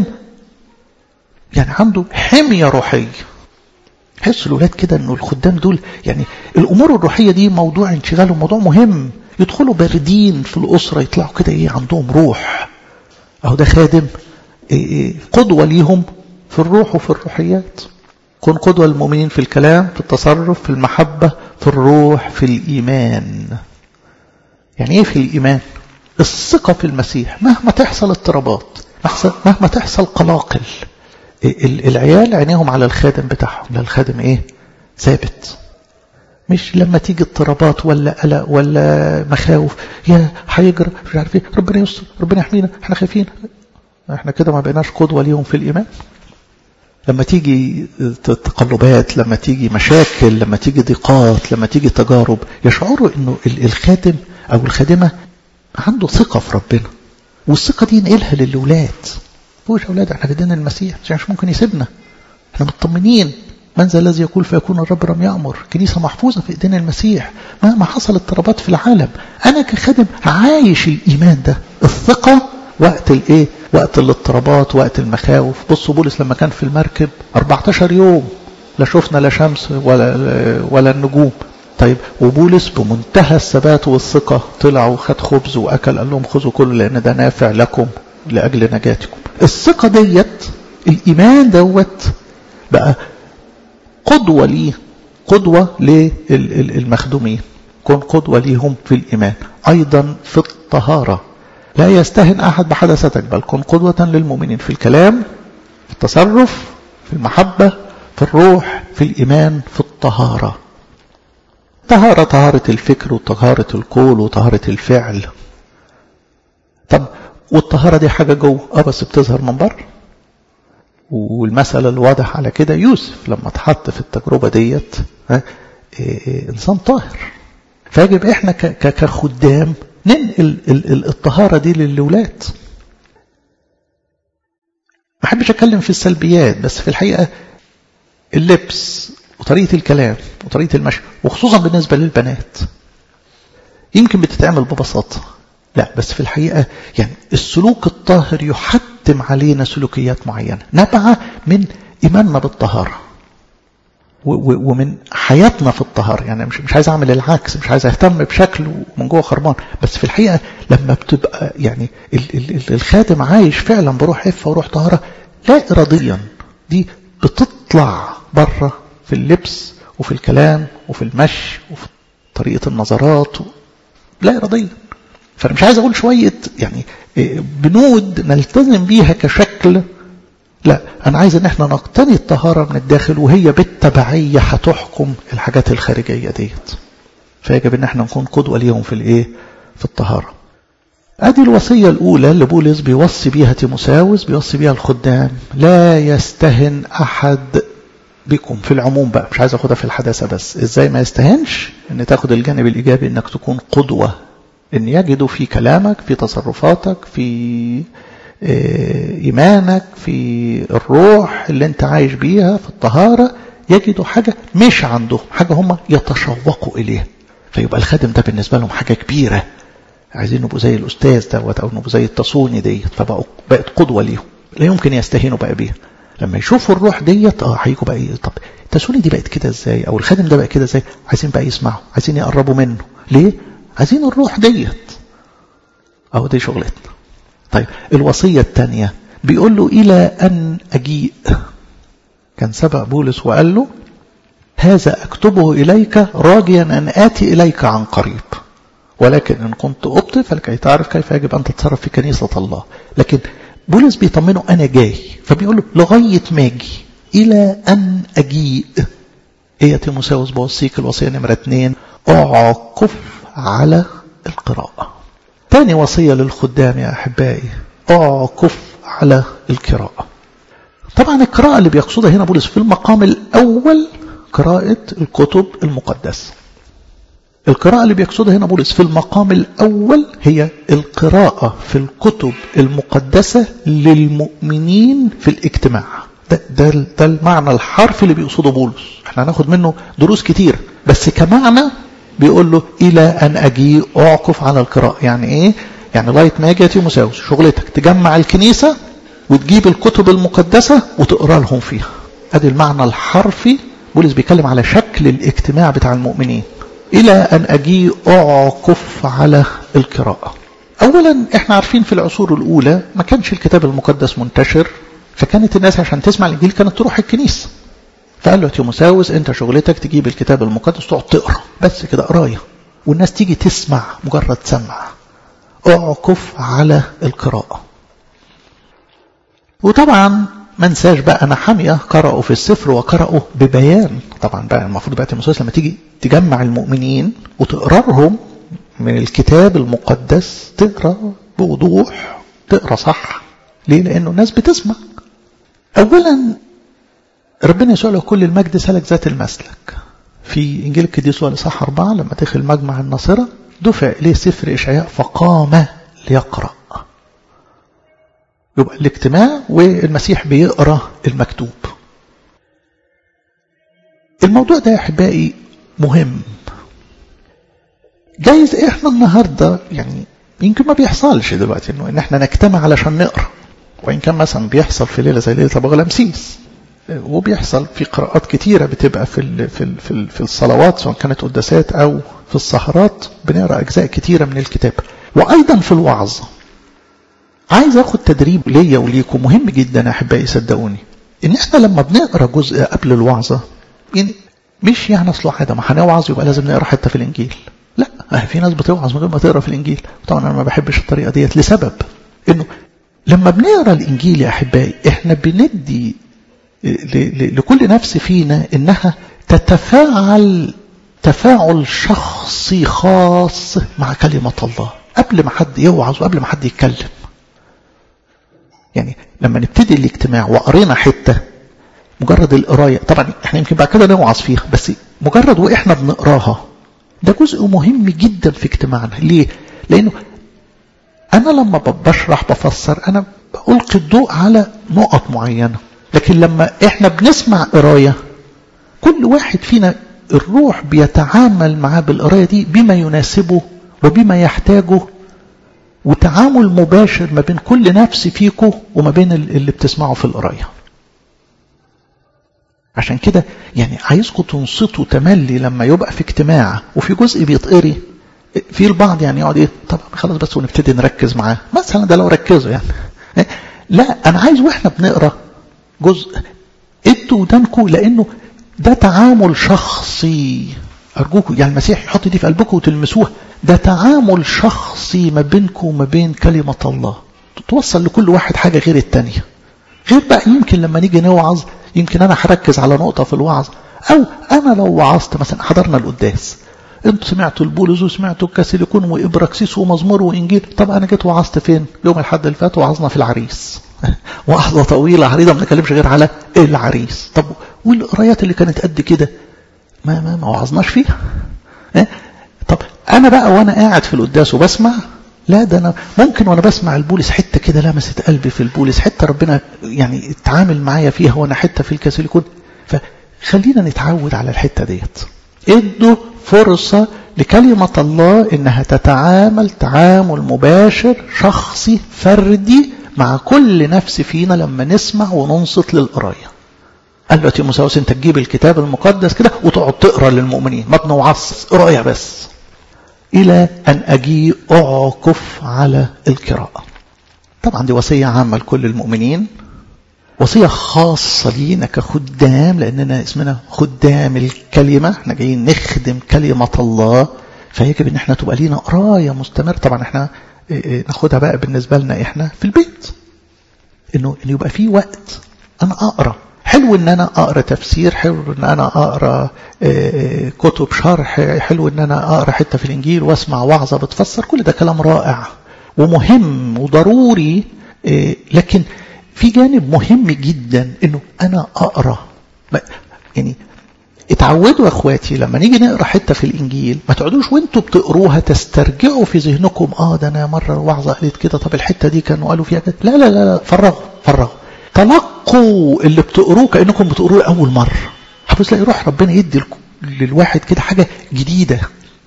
يعني عنده حمية روحية. يحس الولاد كده انه الخدام دول يعني الأمور الروحية دي موضوع انشغالهم، موضوع مهم. يدخلوا باردين في الأسرة، يطلعوا كده ايه عندهم روح. اهو ده خادم إيه قدوة ليهم في الروح وفي الروحيات. كن قدوة للمؤمنين في الكلام، في التصرف، في المحبة، في الروح، في الإيمان. يعني ايه في الإيمان؟ الثقة في المسيح مهما تحصل اضطرابات، مهما تحصل قلاقل. العيال عينيهم على الخادم بتاعهم، لا الخادم ايه ثابت. مش لما تيجي اضطرابات ولا قلق ولا مخاوف يا هيجرى مش عارف ايه، ربنا يستر، ربنا يحمينا، احنا خايفين. احنا كده ما بقيناش قدوة ليهم في الإيمان. لما تيجي تقلبات، لما تيجي مشاكل، لما تيجي ضيقات، لما تيجي تجارب، يشعروا انه الخادم او الخادمة عنده ثقة في ربنا، والثقة دي ينقلها للولاد. فوش أولاد احنا في دين المسيح، مش ممكن يسيبنا، احنا مطمنين. من ذا الذي يقول فيكون الرب لم يأمر. كنيسة محفوظة في ايدين المسيح مهما حصل اضطرابات في العالم. انا كخادم عايش الايمان ده، الثقة وقت الايه، وقت الاضطرابات، وقت المخاوف. بصوا بولس لما كان في المركب أربعتاشر يوم لا شفنا لا شمس ولا ولا النجوم. طيب وبولس بمنتهى الثبات والثقة طلع وخد خبز واكل، قال لهم خذوا كله لان ده نافع لكم لاجل نجاتكم. الثقة ديت، الايمان دوت بقى قدوة ليه، قدوة للمخدومين. كن قدوة ليهم في الإيمان. أيضا في الطهارة، لا يستهن أحد بحدثتك، بل كن قدوة للمؤمنين في الكلام، في التصرف، في المحبة، في الروح، في الإيمان، في الطهارة. طهارة، طهارة الفكر وطهارة القول وطهارة الفعل. طب والطهارة دي حاجة جوه، اه بس بتظهر من بره. والمسألة الواضح على كده يوسف لما اتحط في التجربة ديت اه اه انسان طاهر. فيجب احنا كخدام ننقل الطهارة دي للولاد. ما احبش اتكلم في السلبيات، بس في الحقيقة اللبس وطريقة الكلام وطريقة المشي، وخصوصا بالنسبة للبنات، يمكن بتتعمل ببساطة، لا بس في الحقيقة يعني السلوك الطاهر يحتم علينا سلوكيات معينة نبعة من إيماننا بالطهارة ومن حياتنا في الطهارة. يعني مش مش عايز أعمل العكس، مش عايز أهتم بشكل ومن جوه خربان، بس في الحقيقة لما بتبقى يعني الخادم عايش فعلا بروح عفة وروح طهارة لا إراديا، دي بتطلع بره في اللبس وفي الكلام وفي المشي وفي طريقة النظرات لا إراديا. فأنا مش عايز أقول شوية يعني بنود نلتزم بيها كشكل، لا أنا عايز أن احنا نقتني الطهارة من الداخل، وهي بالتبعية هتحكم الحاجات الخارجية ديت. فيجب أن احنا نكون قدوة ليهم في الإيه، في الطهارة. أدي الوصية الأولى اللي بولس بيوصي بيها تيموثاوس، بيوصي بيها الخدام. لا يستهن أحد بكم في العموم بقى، مش عايز اخدها في الحداثة بس، ازاي ما يستهنش ان تاخد الجانب الايجابي، انك تكون قدوة، ان يجدوا في كلامك، في تصرفاتك، في ايمانك، في الروح اللي انت عايش بيها، في الطهارة، يجدوا حاجة مش عندهم، حاجة هم يتشوقوا اليها. فيبقى الخادم ده بالنسبة لهم حاجة كبيرة، عايزين نبقوا زي الأستاذ دوت أو نبقوا زي التصوني ديت، فبقوا بقت قدوة ليهم، لا يمكن يستهينوا بقى بيها. لما يشوفوا الروح ديت اه هيجوا بقى ايه، طب التصوني دي بقت كده ازاي، او الخادم ده بقى كده ازاي، عايزين بقى يسمعوا، عايزين يقربوا منه. ليه؟ عايزين الروح ديت. اهو دي شغلتنا. طيب الوصية الثانية بيقول له إلى أن أجيء. كان سبق بولس وقال له هذا أكتبه إليك راجيا أن آتي إليك عن قريب، ولكن إن كنت أبطئ فلكي تعرف كيف يجب أن تتصرف في كنيسة الله. لكن بولس بيطمنه أنا جاي، فبيقول له لغاية ما أجي، إلى أن أجيء. إيه يا تيموثاوس بوصيك الوصية نمرة اثنين، أعكف على القراءة. تاني وصية للخدام يا أحبائي، أعكف على القراءة. طبعا القراءة اللي بيقصدها هنا بولس في المقام الأول قراءة الكتب المقدسة. القراءة اللي بيقصدها هنا بولس في المقام الأول هي القراءة في الكتب المقدسة للمؤمنين في الاجتماع. ده, ده, ده المعنى الحرفي اللي بيقصده بولس. احنا هناخد منه دروس كتير، بس كمعنى بيقول له إلى أن أجيء أعكف على القراءة. يعني إيه؟ يعني لايت ما يجي يا تيموثاوس شغلتك تجمع الكنيسة وتجيب الكتب المقدسة وتقرأ لهم فيها. ادي المعنى الحرفي. بولس بيتكلم على شكل الاجتماع بتاع المؤمنين. إلى أن أجيء أعكف على القراءة. أولا احنا عارفين في العصور الأولى ما كانش الكتاب المقدس منتشر، فكانت الناس عشان تسمع الإنجيل كانت تروح الكنيسة. فقال له تيموثاوس انت شغلتك تجيب الكتاب المقدس تقعد تقرأ بس كده قرايه، والناس تيجي تسمع مجرد سمع. أعكف على القراءة. وطبعا ما نساش بقى نحمية قرأوا في السفر وقرأوا ببيان. طبعا بقى المفروض بقى تيموثاوس لما تيجي تجمع المؤمنين وتقرأهم من الكتاب المقدس تقرأ بوضوح، تقرأ صح. ليه؟ لأنه الناس بتسمع. أولا ربنا يسوع له كل المجد سلك ذات المسلك. في إنجيل القديس لوقا الإصحاح أربعة لما دخل مجمع الناصرة دفع إليه سفر إشعياء فقام ليقرأ. يبقى الاجتماع والمسيح بيقرأ المكتوب. الموضوع ده يا أحبائي مهم. جايز إحنا النهاردة يعني يمكن ما بيحصلش دلوقتي إنه إن إحنا نجتمع علشان نقرأ، وإن كان مثلا بيحصل في ليلة زي ليلة أبو غلامسيس، وبيحصل في قراءات كتيرة بتبقى في ال في ال في, ال في الصلوات سواء كانت قداسات أو في السهرات بنقرأ أجزاء كتيرة من الكتاب، وأيضا في الوعظ. عايز أخد تدريب ليا وليكم مهم جدا يا أحبائي صدقوني، إن إحنا لما بنقرأ جزء قبل الوعظة يعني مش يعني أصله حاجة ما هنوعظ يبقى لازم نقرأ حتى في الإنجيل. لا، في ناس بتوعظ من غير ما تقرأ في الإنجيل. طبعا أنا ما بحبش الطريقة ديت لسبب إنه لما بنقرأ الإنجيل يا أحبائي إحنا بندي لكل نفس فينا إنها تتفاعل تفاعل شخصي خاص مع كلمة الله قبل ما حد يوعظ وقبل ما حد يتكلم. يعني لما نبتدي الاجتماع وقرينا حتة، مجرد القراية طبعا احنا يمكن بعد كده نوعظ فيها، بس مجرد واحنا بنقراها ده جزء مهم جدا في اجتماعنا. ليه؟ لأنه أنا لما بشرح بفسر أنا ألقي الضوء على نقط معينة، لكن لما احنا بنسمع قراية كل واحد فينا الروح بيتعامل معاه بالقراية دي بما يناسبه وبما يحتاجه، وتعامل مباشر ما بين كل نفس فيكم وما بين اللي بتسمعوا في القراية. عشان كده يعني عايزكم تنصتوا تملي لما يبقى في اجتماع وفي جزء بيتقري. في البعض يعني يقعد ايه طب خلاص بس ونبتدي نركز معاه مثلا، ده لو ركزوا يعني. لا، انا عايز واحنا بنقرا جزء ادوا ودانكم، لانه ده تعامل شخصي. ارجوكم يعني المسيح يحط دي في قلبكم وتلمسوها. ده تعامل شخصي ما بينكم وما بين كلمة الله، توصل لكل واحد حاجة غير التانية. غير بقى يمكن لما نيجي نوعظ يمكن انا هركز على نقطة في الوعظ، او انا لو وعظت مثلا حضرنا القداس انتوا سمعتوا البولس وسمعتوا الكاسيليكون وابراكسيس ومزمور وانجيل. طب انا جيت وعظت فين؟ يوم الحد اللي فات وعظنا في العريس. وعظة طويلة عريضة ما بنتكلمش غير على العريس. طب والقرايات اللي كانت قد كده ما ما ما وعظناش فيها. اه؟ طب انا بقى وانا قاعد في القداس وبسمع، لا ده انا ممكن وانا بسمع البولس حته كده لمست قلبي في البولس، حته ربنا يعني اتعامل معايا فيها، وانا حته في الكاثوليكون. فخلينا نتعود على الحته ديت. ادوا فرصه لكلمه الله انها تتعامل تعامل مباشر شخصي فردي مع كل نفس فينا لما نسمع وننصت للقرايه. قال له تيموثاوس انت تجيب الكتاب المقدس كده وتقعد تقرا للمؤمنين، ما بنوعظ، قرايه بس، الى ان اجي اعكف على القراءه. طبعا دي وصيه عامه لكل المؤمنين، وصيه خاصه لينا كخدام، لاننا اسمنا خدام الكلمه، احنا جايين نخدم كلمه الله، فيجب ان احنا تبقى لينا قرايه مستمر. طبعا احنا ناخدها بقى بالنسبه لنا احنا في البيت، انه إن يبقى في وقت انا اقرا. حلو ان انا اقرا تفسير، حلو ان انا اقرا كتب شرح، حلو ان انا اقرا حته في الانجيل واسمع وعظه بتفسر، كل ده كلام رائع ومهم وضروري. لكن في جانب مهم جدا انه انا اقرا. يعني اتعودوا يا اخواتي لما نيجي نقرا حته في الانجيل ما تقعدوش وانتوا بتقروها تسترجعوا في ذهنكم اه ده انا مره وعظه قالت كده، طب الحته دي كانوا قالوا فيها كده. لا لا لا, لا. فرغوا فرغوا تلقوا اللي بتقروه كأنكم بتقروه أول مرة. حبوس لا يروح ربنا يدي للواحد كده حاجة جديدة.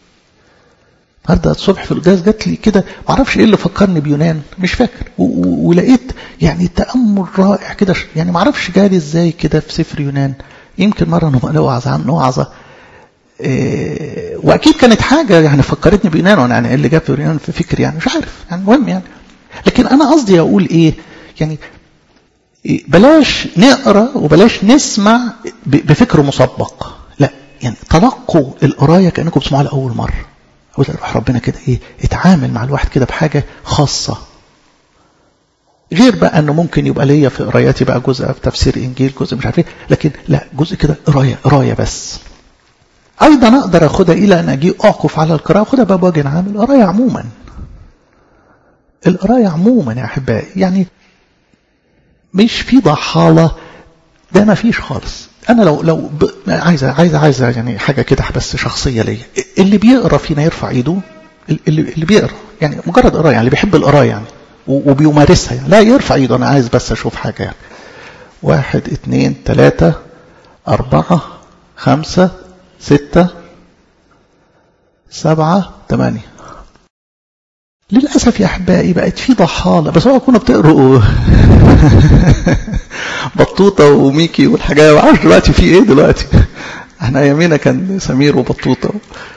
النهارده الصبح في القداس جات لي كده ما اعرفش ايه اللي فكرني بيونان، مش فاكر، ولقيت يعني تأمل رائع كده، يعني ما اعرفش جالي ازاي كده في سفر يونان. يمكن مرة نبقى نوعظ عنه وعظة، إيه واكيد كانت حاجة يعني فكرتني بيونان، وانا يعني اللي جاب يونان في فكري يعني مش عارف، يعني مهم يعني. لكن انا قصدي اقول ايه، يعني بلاش نقرأ وبلاش نسمع بفكر مسبق، لا يعني تلقوا القراية كأنكم بتسمعوا لأول مرة. وروح ربنا كده ايه اتعامل مع الواحد كده بحاجة خاصة، غير بقى انه ممكن يبقى ليا في قراياتي بقى جزء في تفسير انجيل، جزء مش عارف ايه، لكن لا جزء كده قراية قراية بس. ايضا اقدر اخدها الى ان اجي اعكف على القراءة، اخدها بقى بوجه عام القراية عموما. القراية عموما يا احبائي يعني مش في ضحالة، ده ما فيش خالص. انا لو لو ب... عايزه عايزه عايزه يعني حاجه كده بس شخصيه ليا، اللي بيقرا فينا يرفع ايده، اللي اللي بيقرا يعني مجرد قرايه، يعني اللي بيحب القرايه يعني وبيمارسها يعني، لا يرفع ايده. انا عايز بس اشوف حاجه يعني. واحد اثنين ثلاثه اربعه خمسه سته سبعه ثمانيه. للأسف يا أحبائي بقت في ضحالة، بس هو كنا بتقروا بطوطة وميكي والحاجات، ما عارف دلوقتي في ايه دلوقتي. احنا ايامينا كان سمير وبطوطة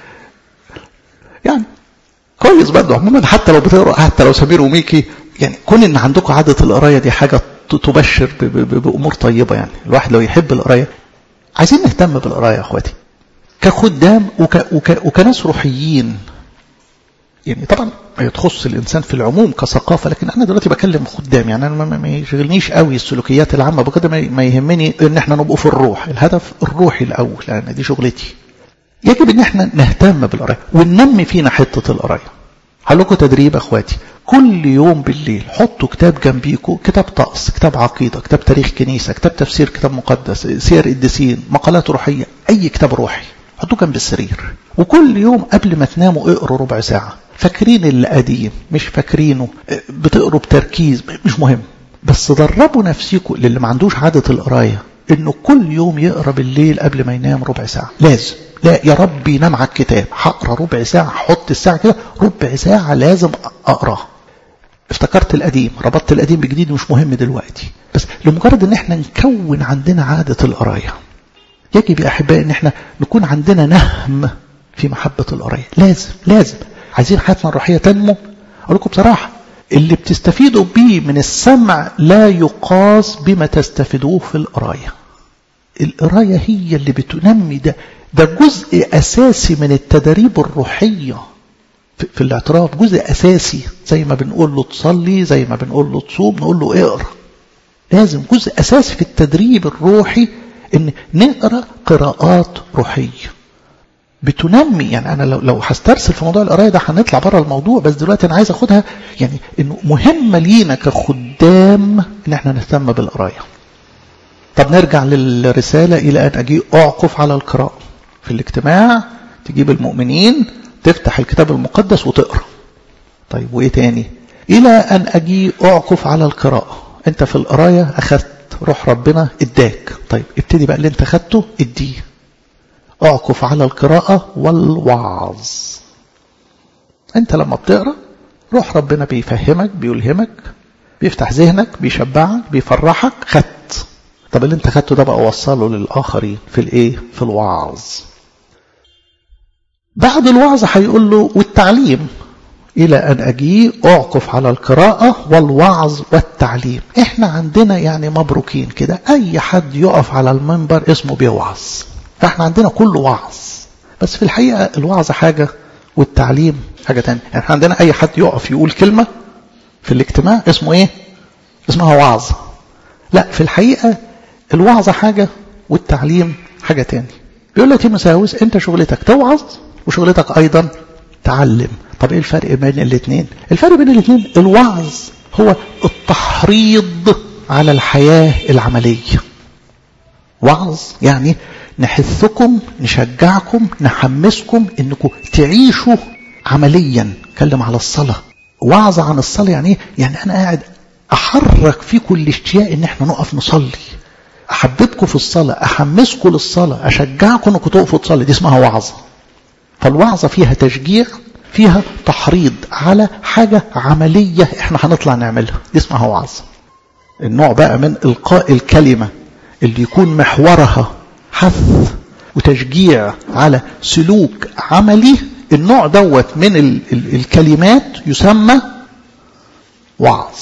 يعني كويس برضه عموما، حتى لو بتقروا حتى لو سمير وميكي، يعني كون ان عندكم عادة القراية دي حاجة تبشر بأمور طيبة. يعني الواحد لو يحب القراية، عايزين نهتم بالقراية يا اخواتي كخدام وك وك وكناس روحيين. يعني طبعا تخص الإنسان في العموم كثقافة، لكن أنا دلوقتي بكلم خدام، يعني أنا ما يشغلنيش قوي السلوكيات العامة بقدر ما يهمني إن احنا نبقى في الروح، الهدف الروحي الأول، لأن يعني دي شغلتي. يجب إن احنا نهتم بالقراية وننمي فينا حتة القراية. هقول لكم تدريب أخواتي، كل يوم بالليل حطوا كتاب جنبيكم، كتاب طقس، كتاب عقيدة، كتاب تاريخ كنيسة، كتاب تفسير، كتاب مقدس، سير قديسين، مقالات روحية، أي كتاب روحي حطوه جنب السرير، وكل يوم قبل ما تناموا اقروا ربع ساعة. فاكرين اللي قديم مش فاكرينه، بتقروا بتركيز مش مهم، بس دربوا نفسيكم للي ما عندوش عادة القراية انه كل يوم يقرا بالليل قبل ما ينام ربع ساعة. لازم، لا يا رب ينام على الكتاب، هقرا ربع ساعة، حط الساعة كده ربع ساعة لازم اقراه. افتكرت القديم، ربطت القديم بجديد مش مهم دلوقتي، بس لمجرد ان احنا نكون عندنا عادة القراية. يجب يا احبائي ان احنا نكون عندنا نهم في محبة القراية، لازم لازم. عايزين حياتنا الروحية تنمو، اقول لكم بصراحة اللي بتستفيدوا بيه من السمع لا يقاس بما تستفيدوه في القراية. القراية هي اللي بتنمي، ده ده جزء اساسي من التدريب الروحية في, في الاعتراف، جزء اساسي. زي ما بنقول له تصلي، زي ما بنقول له تصوم، نقول له اقرا. لازم جزء اساسي في التدريب الروحي ان نقرا قراءات روحيه بتنمي. يعني انا لو لو هسترسل في موضوع القرايه ده هنطلع بره الموضوع، بس دلوقتي انا عايز اخدها يعني انه مهمه لينا كخدام ان احنا نهتم بالقرايه. طب نرجع للرسالة إلى أن أجي أعقف على القراءة. في الاجتماع تجيب المؤمنين تفتح الكتاب المقدس وتقرأ. طيب وإيه تاني؟ إلى أن أجي أعقف على القراءة. أنت في القراية أخذت، روح ربنا إداك، طيب ابتدي بقى اللي أنت أخذته إديه. أعقف على القراءة والوعظ. أنت لما بتقرأ روح ربنا بيفهمك، بيلهمك، بيفتح ذهنك، بيشبعك، بيفرحك، خدت. طب اللي انت خدته ده بقى وصله للآخرين في الايه؟ في الوعظ. بعد الوعظ هيقول له والتعليم، إلى أن أجي أعقف على القراءة والوعظ والتعليم. احنا عندنا يعني مبروكين كده، أي حد يقف على المنبر اسمه بيوعظ، فاحنا عندنا كله وعظ. بس في الحقيقة الوعظ حاجة والتعليم حاجة تانية. يعني احنا عندنا أي حد يقف يقول كلمة في الاجتماع اسمه ايه؟ اسمها وعظ. لا، في الحقيقة الوعظ حاجة والتعليم حاجة تانية. بيقول لك تيموثاوس انت شغلتك توعظ وشغلتك ايضا تعلم. طب ايه الفرق بين الاثنين؟ الفرق بين الاثنين الوعظ هو التحريض على الحياة العملية. وعظ يعني نحثكم، نشجعكم، نحمسكم انكم تعيشوا عمليا. اتكلم على الصلاة. وعظ عن الصلاة يعني ايه؟ يعني انا قاعد احرك فيكم الاشتياق ان احنا نقف نصلي، احببكم في الصلاة، احمسكم للصلاة، اشجعكم انكم تقفوا تصلي. دي اسمها وعظة. فالوعظة فيها تشجيع، فيها تحريض على حاجة عملية احنا هنطلع نعملها، دي اسمها وعظ. النوع بقى من إلقاء الكلمة اللي يكون محورها حث وتشجيع على سلوك عملي، النوع دوت من ال ال الكلمات يسمى وعظ.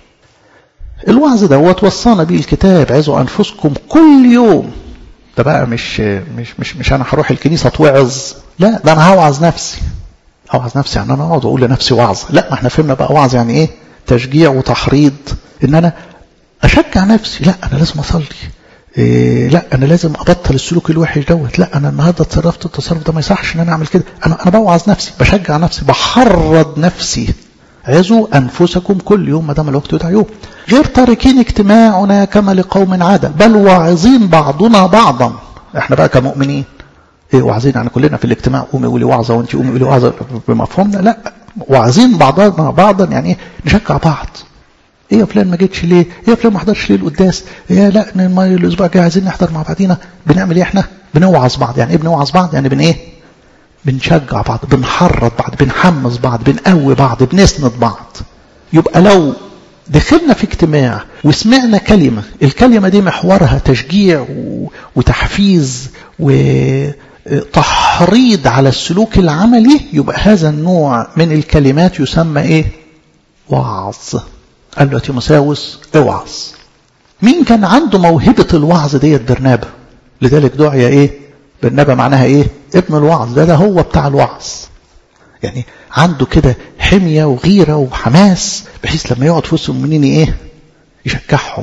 الوعظ دوت وصانا بيه الكتاب، عظوا أنفسكم كل يوم. ده بقى مش مش مش مش أنا هروح الكنيسة اتوعظ، لا، ده أنا هوعظ نفسي. هوعظ نفسي يعني أنا أقعد أقول لنفسي وعظ، لا، ما احنا فهمنا بقى وعظ يعني إيه؟ تشجيع وتحريض، إن أنا أشجع نفسي، لا أنا لازم أصلي، إيه لا أنا لازم أبطل السلوك الوحش دوت، لا أنا النهاردة اتصرفت التصرف ده ما يصحش إن أنا أعمل كده. أنا أنا بوعظ نفسي، بشجع نفسي، بحرض نفسي. عظوا أنفسكم كل يوم ما دام الوقت يدعى يوم، غير تاركين اجتماعنا كما لقوم عادة، بل واعظين بعضنا بعضا. احنا بقى كمؤمنين ايه واعظين؟ يعني كلنا في الاجتماع قومي قولي وعظة وانت قومي قولي وعظة بمفهومنا؟ لا، واعظين بعضنا بعضا يعني ايه؟ نشجع بعض. ايه يا فلان ما جيتش ليه؟ ايه يا فلان ما حضرش ليه القداس؟ ايه لا الاسبوع الجاي عايزين نحضر مع بعضينا. بنعمل ايه احنا؟ بنوعظ بعض. يعني ايه بنوعظ بعض؟ يعني بن ايه؟ بنشجع بعض، بنحرض بعض، بنحمس بعض، بنقوي بعض، بنسند بعض. يبقى لو دخلنا في اجتماع وسمعنا كلمة، الكلمة دي محورها تشجيع وتحفيز وتحريض على السلوك العملي، يبقى هذا النوع من الكلمات يسمى ايه؟ وعظ. قال له تيموثاوس اوعظ. مين كان عنده موهبة الوعظ ديت؟ برنابا. لذلك دعي ايه؟ برنابا معناها ايه؟ ابن الوعظ. ده ده هو بتاع الوعظ. يعني عنده كده حمية وغيرة وحماس، بحيث لما يقعد في وسط المؤمنين ايه؟ يشجعهم.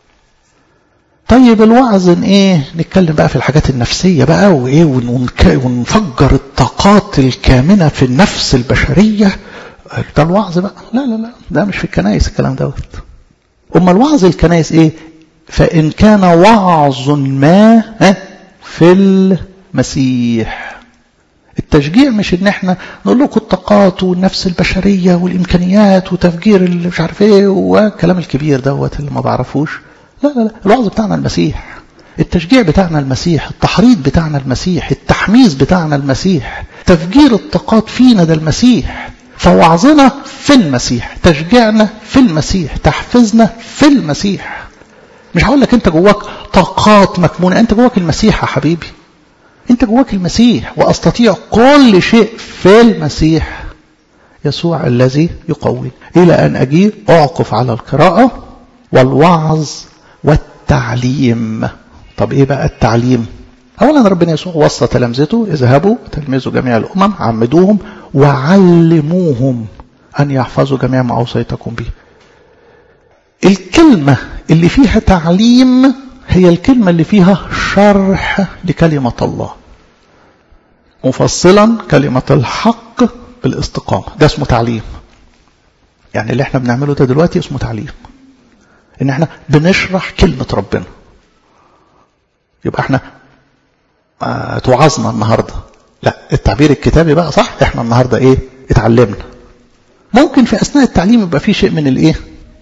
طيب الوعظ ايه؟ نتكلم بقى في الحاجات النفسية بقى وايه، ونفجر الطاقات الكامنة في النفس البشرية. ده الوعظ بقى؟ لا لا لا، ده مش في الكنائس الكلام دوت. أما الوعظ الكنائس ايه؟ فإن كان وعظ ما في المسيح. التشجيع مش ان احنا نقول لكم الطاقات والنفس البشرية والامكانيات وتفجير اللي مش عارف ايه والكلام الكبير دوت اللي ما بعرفوش. لا لا لا، الوعظ بتاعنا المسيح، التشجيع بتاعنا المسيح، التحريض بتاعنا المسيح، التحميس بتاعنا المسيح، تفجير الطاقات فينا ده المسيح. فوعظنا في المسيح، تشجيعنا في المسيح، تحفزنا في المسيح. مش هقول لك انت جواك طاقات مكمونة، انت جواك المسيح يا حبيبي، انت جواك المسيح. واستطيع كل شيء في المسيح يسوع الذي يقوي. الى ان اجي اعقف على القراءة والوعظ والتعليم. طب ايه بقى التعليم؟ اولا ربنا يسوع وصى تلامذته اذهبوا تلمذوا جميع الامم، عمدوهم وعلموهم ان يحفظوا جميع ما اوصيتكم به. الكلمة اللي فيها تعليم هي الكلمة اللي فيها شرح لكلمة الله، مفصلا كلمة الحق بالاستقامة. ده اسمه تعليم. يعني اللي احنا بنعمله ده دلوقتي اسمه تعليم، ان احنا بنشرح كلمة ربنا. يبقى احنا اه توعظنا النهاردة. لا، التعبير الكتابي بقى صح، احنا النهاردة ايه؟ اتعلمنا. ممكن في اثناء التعليم يبقى في شيء من الايه؟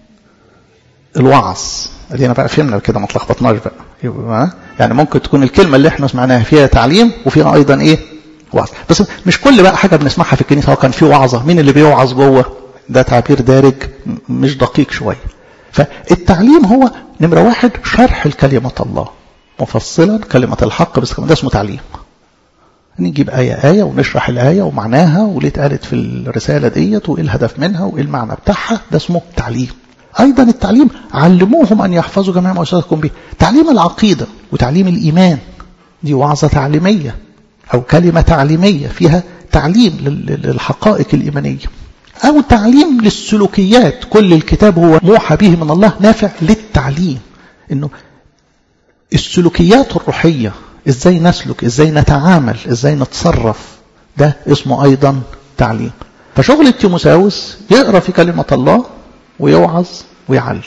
الوعظ. ادينا بقى فهمنا كده، ما تلخبطناش بقى. يبقى يعني ممكن تكون الكلمة اللي احنا سمعناها فيها تعليم وفيها ايضا ايه؟ وعظ. بس مش كل بقى حاجة بنسمعها في الكنيسة هو كان في وعظة. مين اللي بيوعظ جوه؟ ده تعبير دارج مش دقيق شوية. فالتعليم هو نمرة واحد شرح الكلمة الله مفصلا كلمة الحق، بس كمان ده اسمه تعليم. نجيب آية آية ونشرح الآية ومعناها وليه اتقالت في الرسالة ديت وإيه الهدف منها وإيه المعنى بتاعها، ده اسمه تعليم. أيضا التعليم علموهم أن يحفظوا جميع ما أوصيتكم به. تعليم العقيدة وتعليم الإيمان دي وعظة تعليمية أو كلمة تعليمية فيها تعليم للحقائق الإيمانية، أو تعليم للسلوكيات. كل الكتاب هو موحى به من الله نافع للتعليم، إنه السلوكيات الروحية ازاي نسلك، ازاي نتعامل، ازاي نتصرف، ده اسمه ايضا تعليم. فشغل تيموثاوس يقرأ في كلمة الله ويوعظ ويعلم.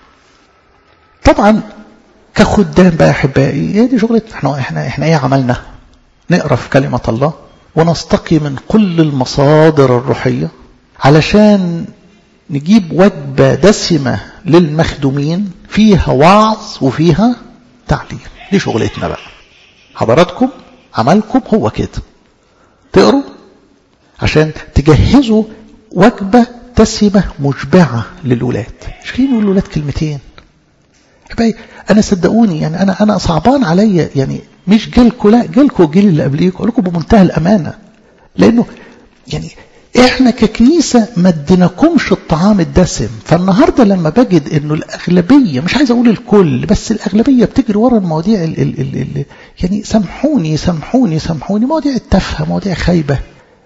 طبعا كخدام بقى احبائي هي دي شغلتنا. احنا احنا احنا ايه عملنا؟ نقرأ في كلمة الله ونستقي من كل المصادر الروحية علشان نجيب وجبة دسمة للمخدومين فيها وعظ وفيها تعليم. دي شغلتنا بقى. حضراتكم عملكم هو كده، تقروا عشان تجهزوا وجبة دسمة مشبعة للولاد. مش كده نقول للولاد كلمتين حبايبي؟ انا صدقوني يعني انا انا صعبان عليا، يعني مش جيلكم، لا جيلكم الجيل اللي قبليكم، اقول لكم بمنتهى الامانه، لانه يعني احنا ككنيسه ما اديناكمش الطعام الدسم. فالنهارده لما بجد انه الاغلبيه، مش عايز اقول الكل، بس الاغلبيه بتجري ورا المواضيع ال ال ال ال يعني سامحوني سامحوني سامحوني مواضيع التافهه، مواضيع خايبه.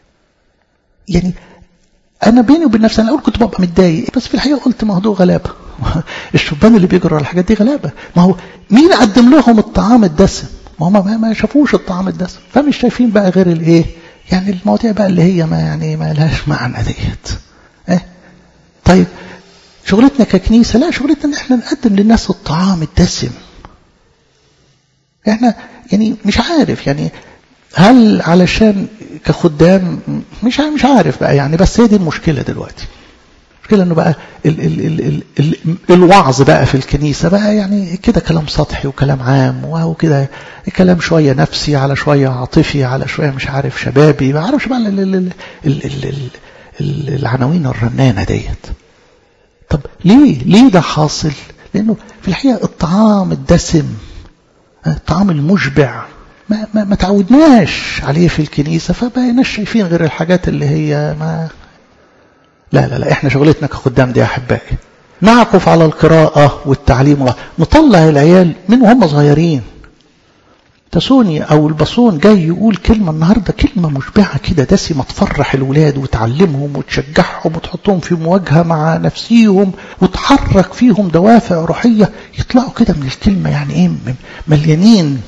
يعني انا بيني وبين نفسي انا اقول كنت ببقى متضايق، بس في الحقيقه قلت ما هو ده غلابه. الشبان اللي بيجروا على الحاجات دي غلابه. ما هو مين قدم لهم الطعام الدسم؟ ما هم ما شافوش الطعام الدسم، فمش شايفين بقى غير الايه، يعني المواضيع بقى اللي هي ما يعني ما لهاش معنى ديت. ايه طيب شغلتنا ككنيسه، لا شغلتنا ان احنا نقدم للناس الطعام الدسم. احنا يعني مش عارف يعني هل علشان كخدام مش مش عارف بقى يعني، بس هي دي المشكله دلوقتي. المشكله انه بقى ال ال ال ال ال الوعظ بقى في الكنيسه بقى يعني كده كلام سطحي وكلام عام، وهو كده كلام شويه نفسي على شويه عاطفي على شويه مش عارف شبابي، ما عارفش بقى ال ال ال ال ال ال العناوين الرنانه ديت. طب ليه ليه ده حاصل؟ لانه في الحقيقه الطعام الدسم، الطعام المشبع ما ما, ما تعودناش عليه في الكنيسه، فبقيناش شايفين غير الحاجات اللي هي ما لا لا لا. احنا شغلتنا كخدام دي يا احبائي نعكف على القراءه والتعليم، نطلع العيال من وهم صغيرين. تسوني او البصون جاي يقول كلمه النهارده، كلمه مشبعه كده دسمه تفرح الولاد وتعلمهم وتشجعهم وتحطهم في مواجهه مع نفسيهم وتحرك فيهم دوافع روحيه، يطلعوا كده من الكلمه يعني ايه مليانين.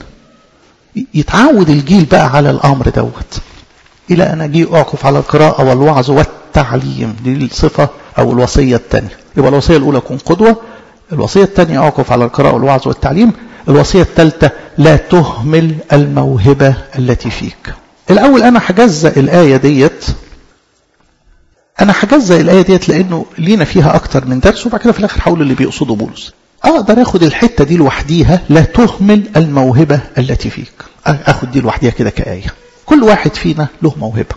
يتعود الجيل بقى على الامر دوت. الى ان اجي اعكف على القراءه والوعظ والتعليم، دي الصفه او الوصيه الثانيه. يبقى الوصيه الاولى كن قدوه، الوصيه الثانيه اعكف على القراءه والوعظ والتعليم، الوصيه الثالثه لا تهمل الموهبه التي فيك. الاول انا هجزأ الايه ديت، انا هجزأ الايه ديت لانه لينا فيها اكتر من درس، وبعد كده في الاخر هقول اللي بيقصده بولس. اقدر اخد الحته دي لوحديها، لا تهمل الموهبه التي فيك، اخد دي لوحديها كده كايه. كل واحد فينا له موهبه،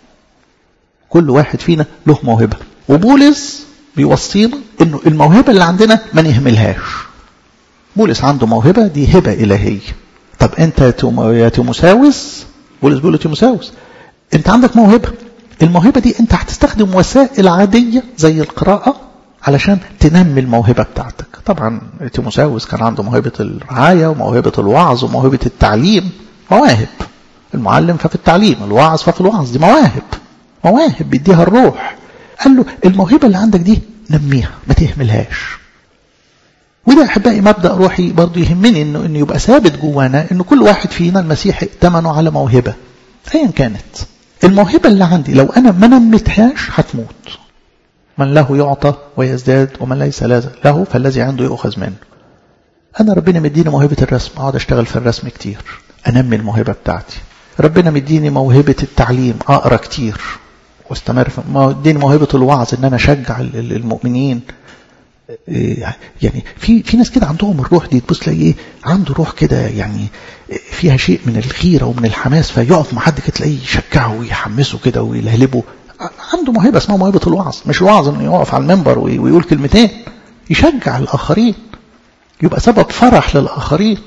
كل واحد فينا له موهبه، وبولس بيوصينا انه الموهبه اللي عندنا ما نهملهاش. بولس عنده موهبه دي هبه الهيه. طب انت يا تيموثاوس، بولس بيقول لتيموثاوس انت عندك موهبه، الموهبه دي انت هتستخدم وسائل عاديه زي القراءه علشان تنمي الموهبه بتاعتك. طبعا تيموثاوس كان عنده موهبه الرعايه وموهبه الوعظ وموهبه التعليم، مواهب. المعلم ففي التعليم، الواعظ ففي الوعظ، دي مواهب، مواهب بيديها الروح. قال له الموهبه اللي عندك دي نميها ما تهملهاش. وده احبائي مبدا روحي برضه يهمني انه انه يبقى ثابت جوانا، انه كل واحد فينا المسيح ائتمنه على موهبه ايا كانت. الموهبه اللي عندي لو انا ما نميتهاش هتموت. من له يعطى ويزداد، ومن ليس له فالذي عنده يؤخذ منه. أنا ربنا مديني موهبة الرسم، أقعد أشتغل في الرسم كتير، أنمي الموهبة بتاعتي. ربنا مديني موهبة التعليم، أقرأ كتير واستمر. مديني موهبة الوعظ، إن أنا أشجع المؤمنين. يعني في في ناس كده عندهم الروح دي، تبص تلاقي ايه، عنده روح كده يعني فيها شيء من الغيرة ومن الحماس، فيقف مع حد كده تلاقيه يشجعه ويحمسه كده ويلهلبه. عنده موهبة اسمها موهبة الوعظ، مش الوعظ انه يقف على المنبر ويقول كلمتين، يشجع الآخرين، يبقى سبب فرح للآخرين.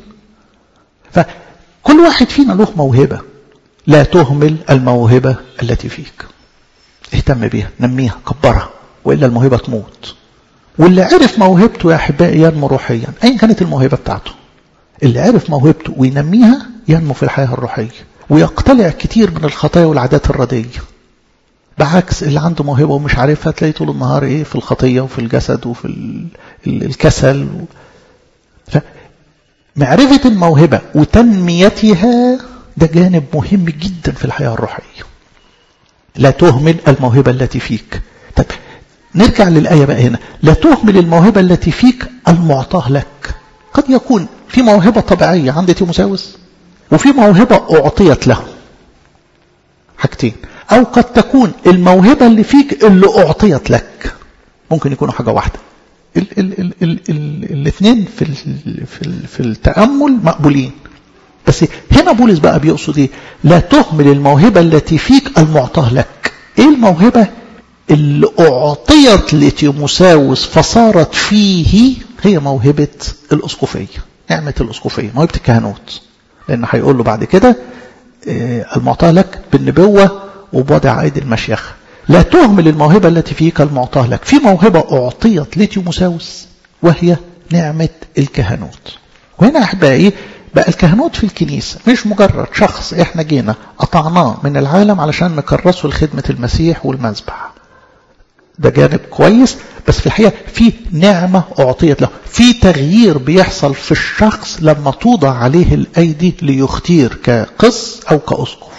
فكل واحد فينا له موهبة، لا تهمل الموهبة التي فيك، اهتم بيها، نميها، كبرها، وإلا الموهبة تموت. واللي عرف موهبته يا أحبائي ينمو روحيا، أين كانت الموهبة بتاعته. اللي عرف موهبته وينميها ينمو في الحياة الروحية، ويقتلع كتير من الخطايا والعادات الردية. بعكس اللي عنده موهبة ومش عارفها، تلاقي طول النهار إيه في الخطية وفي الجسد وفي الكسل. فمعرفة الموهبة وتنميتها ده جانب مهم جدا في الحياة الروحية. لا تهمل الموهبة التي فيك. طيب نرجع للآية بقى هنا، لا تهمل الموهبة التي فيك المعطاه لك. قد يكون في موهبة طبيعية عند تيموساوس، وفي موهبة أعطيت له، حاجتين. أو قد تكون الموهبة اللي فيك اللي أعطيت لك، ممكن يكونوا حاجة واحدة. ال ال ال ال ال الاثنين في ال في ال في التأمل مقبولين. بس هنا بولس بقى بيقصد ايه؟ لا تهمل الموهبة التي فيك المعطاه لك. ايه الموهبة اللي أعطيت لتيموساوس فصارت فيه؟ هي موهبة الأسقفية، نعمة الأسقفية، موهبة الكهنوت. لأن هيقول له بعد كده المعطاه لك بالنبوة وبوضع أيدي المشيخة. لا تهمل الموهبة التي فيك المعطاه لك. في موهبة أعطيت لتيموساوس وهي نعمة الكهنوت. وهنا أحبائي بقى الكهنوت في الكنيسة مش مجرد شخص احنا جينا قطعناه من العالم علشان نكرسه لخدمة المسيح والمذبح. ده جانب كويس، بس في الحقيقة في نعمة أعطيت له، في تغيير بيحصل في الشخص لما توضع عليه الأيدي ليختير كقس أو كأسقف.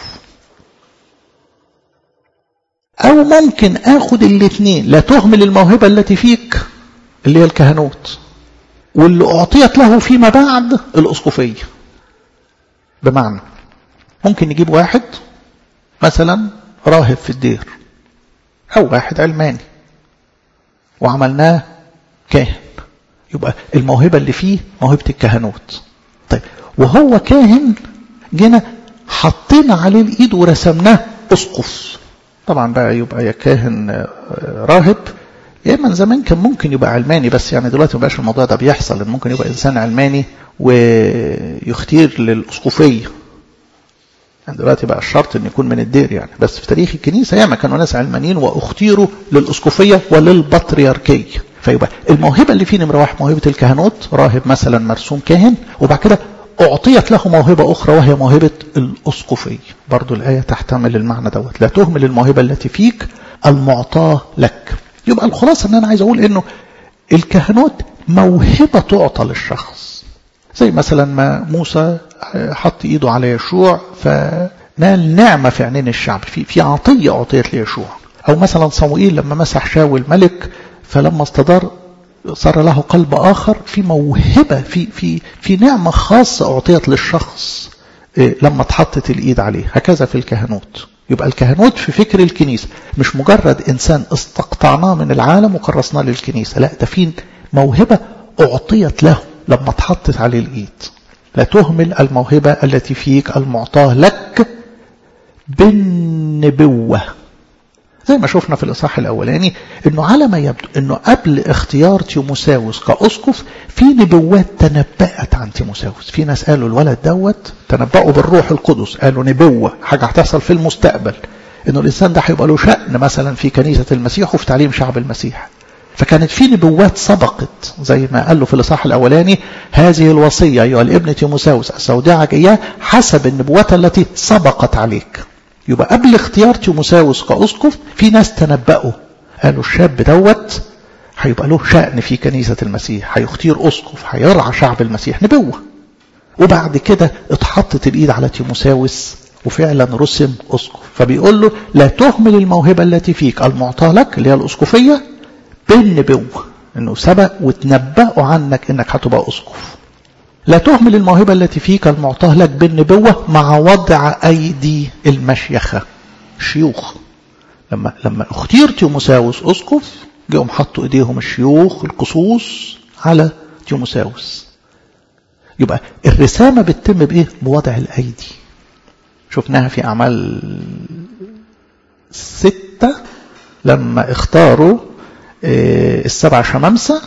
أو ممكن أخذ الاثنين، لا تهمل الموهبة التي فيك اللي هي الكهنوت، واللي أعطيت له فيما بعد الأسقفية. بمعنى ممكن نجيب واحد مثلا راهب في الدير، أو واحد علماني، وعملناه كاهن، يبقى الموهبة اللي فيه موهبة الكهنوت. طيب وهو كاهن جينا حطينا عليه الإيد ورسمناه أسقف. طبعا بقى يبقى يا كاهن راهب، يا إما زمان كان ممكن يبقى علماني، بس يعني دلوقتي مبقاش الموضوع ده بيحصل. ممكن يبقى إنسان علماني ويختير للأسقفية. يعني دلوقتي بقى الشرط أن يكون من الدير يعني، بس في تاريخ الكنيسة ياما كانوا ناس علمانيين واختيروا للأسقفية وللبطريركية. فيبقى الموهبة اللي فيه نمرة واحد موهبة الكهنوت، راهب مثلا مرسوم كاهن، وبعد كده أعطيت له موهبة أخرى وهي موهبة الأسقفية. برضو الآية تحتمل المعنى دوت، لا تهمل الموهبة التي فيك المعطاه لك. يبقى الخلاصة أن أنا عايز أقول أنه الكهنوت موهبة تعطى للشخص. زي مثلا ما موسى حط إيده على يشوع فنال نعمة في عينين الشعب، في في عطية أعطيت ليشوع. أو مثلا صموئيل لما مسح شاول ملك، فلما استدار صار له قلب آخر، في موهبة، في في في نعمة خاصة أعطيت للشخص لما اتحطت الإيد عليه. هكذا في الكهنوت. يبقى الكهنوت في فكر الكنيسة مش مجرد إنسان استقطعناه من العالم وكرسناه للكنيسة، لا، ده في موهبة أعطيت له لما اتحطت عليه الإيد. لا تهمل الموهبة التي فيك المعطاه لك بالنبوة. زي ما شفنا في الإصحاح الأولاني إنه على ما يبدو إنه قبل اختيار تيموساوس كأسقف في نبوات تنبأت عن تيموساوس. في ناس قالوا الولد دوت، تنبأوا بالروح القدس، قالوا نبوة حاجة هتحصل في المستقبل، إنه الإنسان ده هيبقى له شأن مثلا في كنيسة المسيح وفي تعليم شعب المسيح. فكانت في نبوات سبقت، زي ما قال له في الإصحاح الأولاني: هذه الوصية أيها الابن تيموساوس أستودعك إياه حسب النبوات التي سبقت عليك. يبقى قبل اختيار تيموساوس كأسقف في ناس تنبأوا، قالوا الشاب دوت هيبقى له شأن في كنيسة المسيح، هيختير أسقف، هيرعى شعب المسيح، نبوة. وبعد كده اتحطت الإيد على تيموساوس وفعلا رسم أسقف. فبيقول له: لا تهمل الموهبة التي فيك المعطاة لك اللي هي الأسقفية بالنبوة، إنه سبق وتنبأوا عنك إنك هتبقى أسقف. لا تهمل الموهبة التي فيك المعطاة لك بالنبوة مع وضع أيدي المشيخة. شيوخ لما لما اختير تيموساوس أسقف جاءهم حطوا إيديهم الشيوخ القصوص على تيموساوس. يبقى الرسامة بتتم بإيه؟ بوضع الأيدي. شفناها في أعمال ستة لما اختاروا السبع شمامسة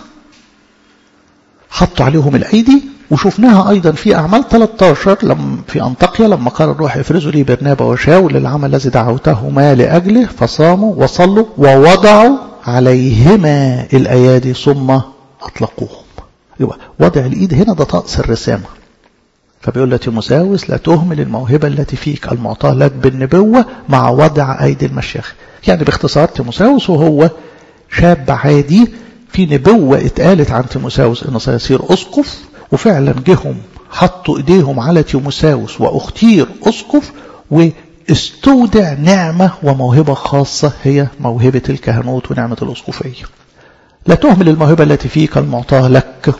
حطوا عليهم الأيدي. وشفناها أيضا في أعمال ثلاثة عشر لما في أنطاكيا لما قال الروح افرزوا لي برنابا وشاول للعمل الذي دعوتهما لأجله فصاموا وصلوا ووضعوا عليهما الأيادي ثم أطلقوهم. يبقى وضع الإيد هنا ده طقس الرسامة. فبيقول لتيموساوس لا تهمل الموهبة التي فيك المعطاة لك بالنبوة مع وضع أيدي المشيخ. يعني باختصار تيموساوس وهو شاب عادي في نبوة اتقالت عن تيموساوس انه سيصير اسقف، وفعلا جهم حطوا ايديهم على تيموساوس واختير اسقف واستودع نعمة وموهبة خاصة هي موهبة الكهنوت ونعمة الاسقفية. لا تهمل الموهبة التي فيك المعطاة لك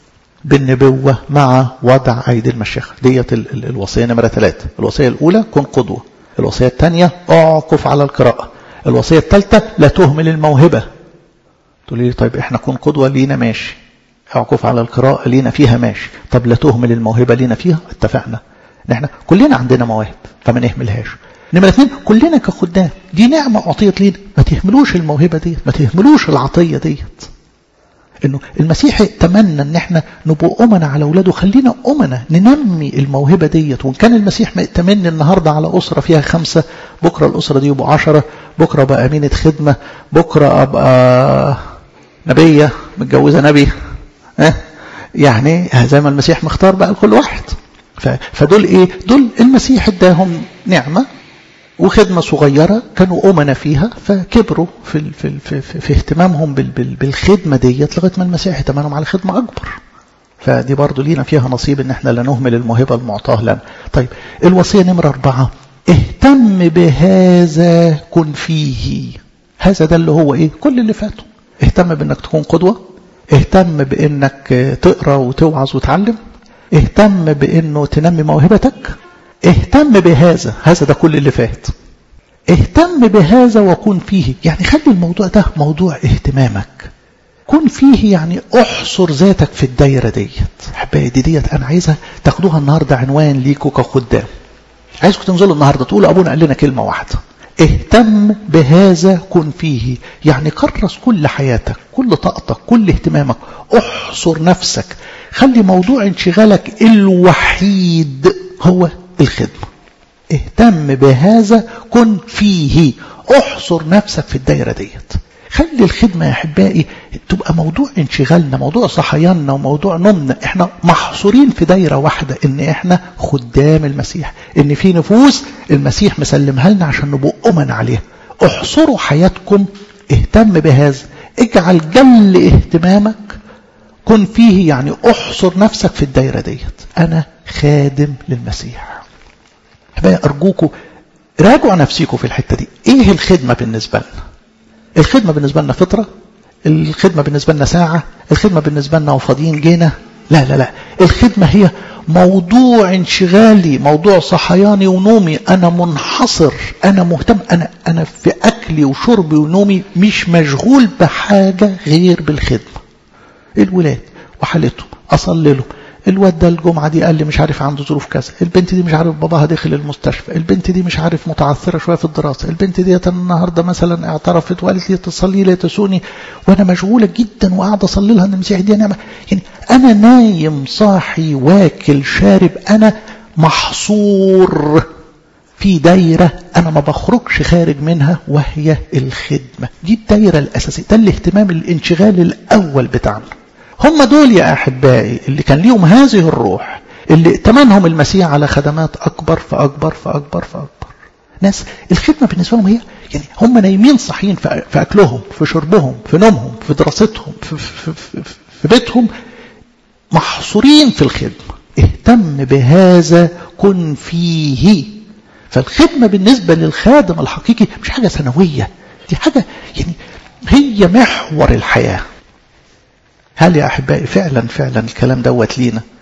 بالنبوة مع وضع أيدي المشيخة. ديت الوصية نمرة ثلاثة. الوصية الأولى كن قدوة. الوصية الثانية اعكف على القراءة. الوصية الثالثة لا تهمل الموهبة. تقول لي طيب احنا كن قدوة لينا ماشي، اعكف على القراءة لينا فيها ماشي، طب لا تهمل الموهبة لينا فيها. اتفقنا احنا كلنا عندنا مواهب فما نهملهاش. نمرة اثنين كلنا كخدام دي نعمة أعطيت لينا، ما تهملوش الموهبة ديت، ما تهملوش العطية ديت. انه المسيح اتمنى ان احنا نبقى امنا على اولاده. خلينا امنا ننمي الموهبة ديت. وان كان المسيح ما اتمنى النهاردة على اسرة فيها خمسة، بكرة الاسرة دي يبقوا عشرة، بكرة ابقى امينة خدمة، بكرة ابقى نبية متجوزة نبي. اه يعني زي ما المسيح مختار بقى لكل واحد. فدول ايه؟ دول المسيح اداهم نعمة وخدمة صغيرة كانوا أمنا فيها فكبروا في, في, في, في, في اهتمامهم بالخدمة ديت لغاية ما المسيح اهتمامهم على خدمة أكبر. فدي برضو لينا فيها نصيب ان احنا لا نهمل الموهبة المعطاة لنا. طيب الوصية نمرة أربعة اهتم بهذا كن فيه. هذا ده اللي هو ايه؟ كل اللي فاته. اهتم بانك تكون قدوة، اهتم بانك تقرأ وتوعظ وتعلم، اهتم بانه تنمي موهبتك، اهتم بهذا. هذا ده كل اللي فات. اهتم بهذا وكن فيه، يعني خلي الموضوع ده موضوع اهتمامك. كن فيه يعني احصر ذاتك في الدايرة ديت. حبايبي دي ديت انا عايزها تاخدوها النهاردة عنوان ليكوا كخدام. عايزكم تنزلوا النهاردة تقولوا ابونا قال لنا كلمة واحدة، اهتم بهذا كن فيه. يعني كرس كل حياتك، كل طاقتك، كل اهتمامك، احصر نفسك. خلي موضوع انشغالك الوحيد هو الخدمة. اهتم بهذا كن فيه، احصر نفسك في الدائرة ديت. خلي الخدمة يا أحبائي تبقى موضوع انشغالنا، موضوع صحياننا وموضوع نومنا. احنا محصورين في دائرة واحدة، ان احنا خدام المسيح، ان في نفوس المسيح مسلمها لنا عشان نبقى أمن عليها. احصروا حياتكم، اهتم بهذا، اجعل جل اهتمامك كن فيه، يعني احصر نفسك في الدائرة ديت. انا خادم للمسيح. أحبائي أرجوكم راجعوا نفسيكم في الحتة دي. ايه الخدمة بالنسبة لنا؟ الخدمة بالنسبة لنا فطرة، الخدمة بالنسبة لنا ساعة، الخدمة بالنسبة لنا وفاضيين جينا. لا لا لا، الخدمة هي موضوع انشغالي، موضوع صحياني ونومي. أنا منحصر، أنا مهتم، أنا أنا في أكلي وشربي ونومي مش مشغول بحاجة غير بالخدمة. الولاد وحالتهم أصلي لهم. الواد ده الجمعة دي قال لي مش عارف عنده ظروف كذا، البنت دي مش عارف باباها داخل المستشفى، البنت دي مش عارف متعثرة شوية في الدراسة، البنت دي النهاردة مثلا اعترفت وقالت لي تصلي لي تسوني وانا مشغولة جدا وقاعدة اصلي لها ان المسيح دي نعمة. يعني انا نايم صاحي واكل شارب، انا محصور في دايرة انا ما بخرجش خارج منها، وهي الخدمة. دي الدايرة الاساسية، ده الاهتمام الانشغال الاول بتاعنا. هم دول يا أحبائي اللي كان ليهم هذه الروح، اللي ائتمنهم المسيح على خدمات أكبر فأكبر فأكبر فأكبر. ناس الخدمة بالنسبة لهم هي يعني هم نايمين صحيين في أكلهم، في شربهم، في نومهم، في دراستهم، في, في, في, في بيتهم، محصورين في الخدمة. اهتم بهذا كن فيه. فالخدمة بالنسبة للخادم الحقيقي مش حاجة سنوية، دي حاجة يعني هي محور الحياة. هل يا أحبائي فعلا فعلا الكلام دوت لينا؟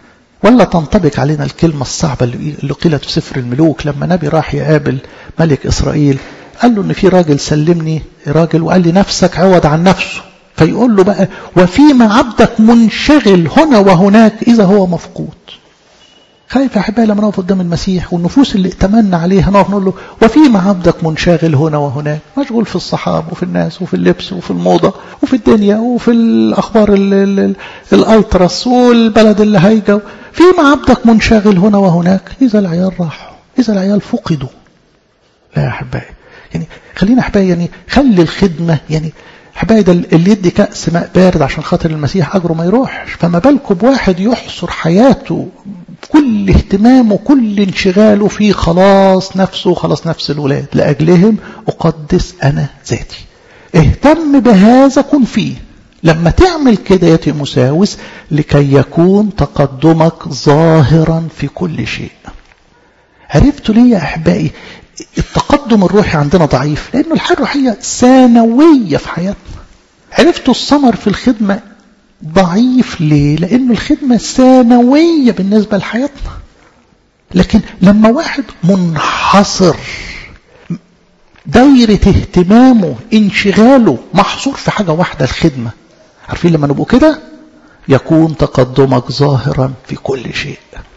ولا تنطبق علينا الكلمة الصعبة اللي قيلت في سفر الملوك لما نبي راح يقابل ملك إسرائيل قال له إن في راجل سلمني راجل وقال لي نفسك عوض عن نفسه، فيقول له بقى وفيما عبدك منشغل هنا وهناك إذا هو مفقود. خايف يا أحبائي لما نقف قدام المسيح والنفوس اللي اتمنى عليها نقف نقول له وفيما عبدك منشغل هنا وهناك، مشغول في الصحاب وفي الناس وفي اللبس وفي الموضة وفي الدنيا وفي الأخبار الألترس والبلد اللي هيجا، فيما عبدك منشغل هنا وهناك إذا العيال راحوا، إذا العيال فقدوا. لا يا أحبائي، يعني خلينا أحبائي يعني خلي الخدمة، يعني أحبائي ده اللي يدي كأس ماء بارد عشان خاطر المسيح أجره ما يروحش، فما بالكم بواحد يحصر حياته كل اهتمامه كل انشغاله في خلاص نفسه خلاص نفس الولاد، لأجلهم أقدس أنا ذاتي. اهتم بهذا كن فيه. لما تعمل كده يا تيموساوس لكي يكون تقدمك ظاهرا في كل شيء. عرفتوا ليه يا أحبائي التقدم الروحي عندنا ضعيف؟ لأنه الحياة الروحية ثانوية في حياتنا. عرفتوا الثمر في الخدمة ضعيف ليه؟ لأنه الخدمة ثانوية بالنسبة لحياتنا. لكن لما واحد منحصر دايرة اهتمامه انشغاله محصور في حاجة واحدة الخدمة، عارفين لما نبقوا كده يكون تقدمك ظاهرا في كل شيء.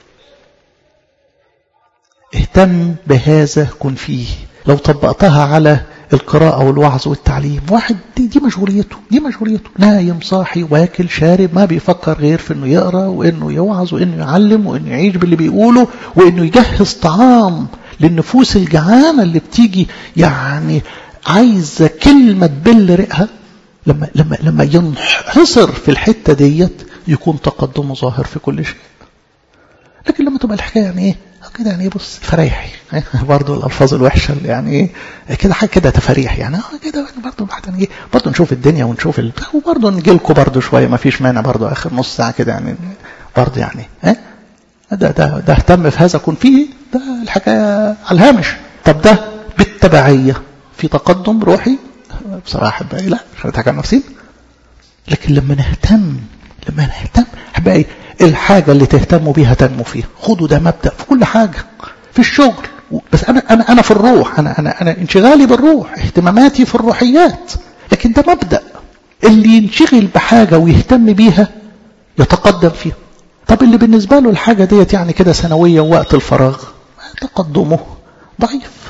اهتم بهذا كن فيه. لو طبقتها على القراءة والوعظ والتعليم، واحد دي, دي مشغوليته دي مشغوليته نايم صاحي واكل شارب، ما بيفكر غير في انه يقرأ وانه يوعظ وانه يعلم وانه يعيش باللي بيقوله وانه يجهز طعام للنفوس الجعانة اللي بتيجي يعني عايزة كلمة تبل رئها. لما لما لما ينحصر في الحتة ديت يكون تقدمه ظاهر في كل شيء. لكن لما تبقى الحكاية يعني ايه كده، يعني بص فريحي برضه الألفاظ الوحشة اللي يعني ايه كده حاجة كده تفريح يعني اه كده برضه بعدين ايه برضه نشوف الدنيا ونشوف ال... وبرضه نجي لكم برضه شوية ما فيش مانع برضه آخر نص ساعة كده يعني برضه يعني اه ده ده ده اهتم في هذا كن فيه، ده الحكاية على الهامش. طب ده بالتبعية في تقدم روحي بصراحة بقى لا مش هنضحك على نفسي. لكن لما نهتم لما نهتم بقى الحاجة اللي تهتموا بيها تنمو فيها. خدوا ده مبدأ في كل حاجة في الشغل، بس أنا أنا أنا في الروح، أنا أنا أنا انشغالي بالروح، اهتماماتي في الروحيات، لكن ده مبدأ اللي ينشغل بحاجة ويهتم بيها يتقدم فيها. طب اللي بالنسبة له الحاجة ديت يعني كده سنوية ووقت الفراغ تقدمه ضعيف.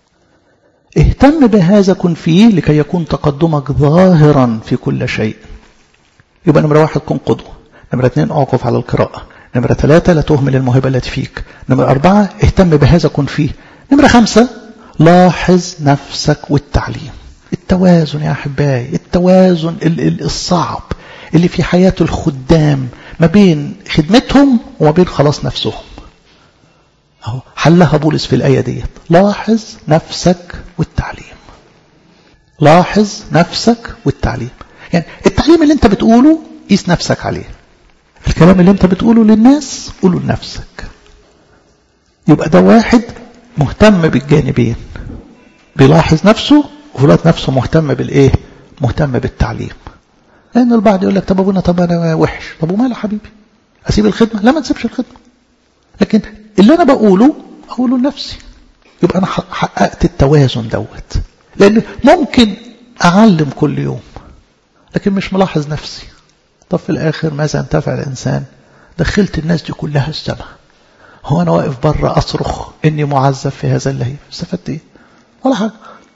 اهتم بهذا كن فيه لكي يكون تقدمك ظاهرا في كل شيء. يبقى نمرة واحد كن قدوة، نمرة اثنين اعكف على القراءة، نمرة ثلاثة لا تهمل الموهبة التي فيك، نمرة أربعة اهتم بهذا كن فيه، نمرة خمسة لاحظ نفسك والتعليم. التوازن يا أحبائي، التوازن الصعب اللي في حياة الخدام ما بين خدمتهم وما بين خلاص نفسهم. أهو حلها بولس في الآية ديت، لاحظ نفسك والتعليم. لاحظ نفسك والتعليم، يعني التعليم اللي انت بتقوله قيس نفسك عليه، الكلام اللي انت بتقوله للناس قوله لنفسك. يبقى ده واحد مهتم بالجانبين، بيلاحظ نفسه وفي الوقت نفسه مهتم بالايه؟ مهتم بالتعليم. لان البعض يقول لك طب ابونا طب انا وحش، طب وماله حبيبي اسيب الخدمه؟ لا ما تسيبش الخدمه، لكن اللي انا بقوله اقوله لنفسي. يبقى انا حققت التوازن دوت، لان ممكن اعلم كل يوم لكن مش ملاحظ نفسي. طب في الاخر ماذا انتفع الانسان؟ دخلت الناس دي كلها السماء، هو انا واقف بره اصرخ اني معذب في هذا اللهيب، استفدت ايه؟ ولا حاجه.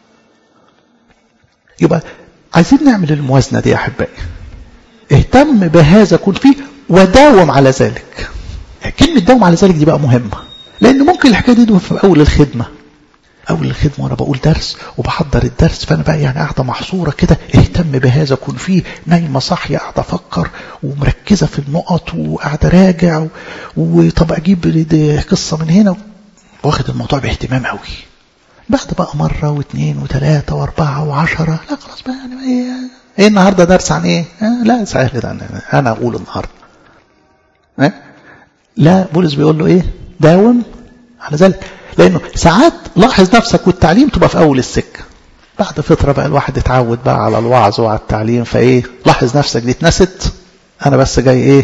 يبقى عايزين نعمل الموازنه دي يا احبائي. اهتم بهذا كن فيه وداوم على ذلك. كلمه داوم على ذلك دي بقى مهمه، لان ممكن الحكايه دي في اول الخدمه اول الخدمه وانا بقول درس وبحضر الدرس، فانا بقى يعني قاعده محصوره كده، اهتم بهذا كن فيه، نايمه صاحيه قاعده افكر ومركزه في النقط وقاعده راجع، وطب اجيب قصه من هنا، واخد الموضوع باهتمام قوي. بعد بقى مره واثنين وثلاثه واربعه وعشره، لا خلاص بقى يعني ايه, إيه النهارده درس عن ايه؟ آه لا سهل ده انا, أنا اقول النهارده. آه؟ لا بولس بيقول له ايه؟ داوم على ذلك. لأنه ساعات لاحظ نفسك والتعليم تبقى في أول السكة، بعد فترة بقى الواحد اتعود بقى على الوعظ وعلى التعليم، فإيه لاحظ نفسك دي اتنست، أنا بس جاي إيه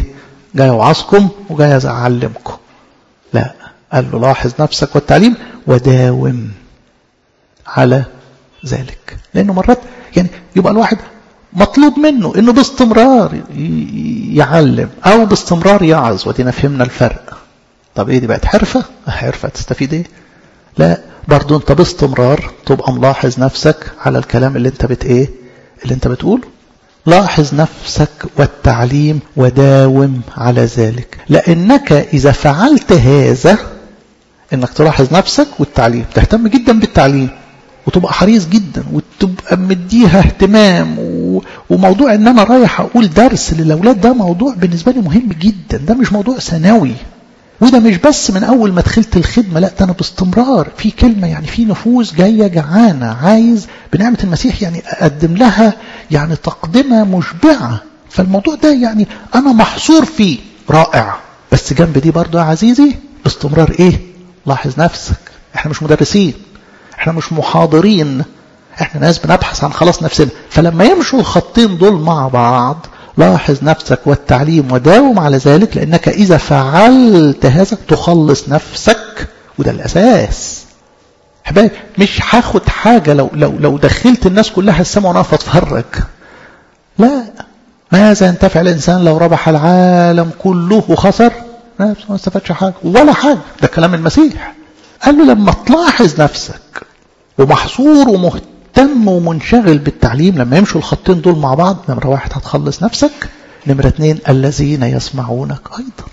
جاي اوعظكم وجاي اعلمكم. لا، قال له لاحظ نفسك والتعليم وداوم على ذلك. لانه مرات يعني يبقى الواحد مطلوب منه انه باستمرار يعلم او باستمرار يعظ، ودينا فهمنا الفرق. طب ايه دي بقت حرفة؟ حرفة تستفيد ايه؟ لا، برضو انت باستمرار تبقى ملاحظ نفسك على الكلام اللي انت بت ايه اللي انت بتقوله. لاحظ نفسك والتعليم وداوم على ذلك، لانك اذا فعلت هذا، انك تلاحظ نفسك والتعليم، تهتم جدا بالتعليم وتبقى حريص جدا وتبقى مديها اهتمام و... وموضوع ان انا رايح اقول درس للاولاد ده موضوع بالنسبه لي مهم جدا. ده مش موضوع ثانوي، وده مش بس من اول ما دخلت الخدمه، لا ده انا باستمرار في كلمه، يعني في نفوس جايه جعانه عايز بنعمه المسيح يعني اقدم لها يعني تقدمه مشبعه. فالموضوع ده يعني انا محصور فيه، رائع. بس جنب دي برضو يا عزيزي باستمرار ايه؟ لاحظ نفسك. احنا مش مدرسين، احنا مش محاضرين، احنا ناس بنبحث عن خلاص نفسنا. فلما يمشوا الخطين دول مع بعض، لاحظ نفسك والتعليم وداوم على ذلك، لأنك إذا فعلت هذا تخلص نفسك. وده الأساس. حبايبي مش هاخد حاجة لو لو لو دخلت الناس كلها السماء ونقف اتفرج. لا، ماذا ينتفع الإنسان لو ربح العالم كله وخسر نفسه؟ ما استفادش حاجة ولا حاجة. ده كلام المسيح. قال له لما تلاحظ نفسك ومحصور ومهتم ومنشغل بالتعليم، لما يمشوا الخطين دول مع بعض، نمرة واحد هتخلص نفسك، نمرة اتنين الذين يسمعونك أيضا.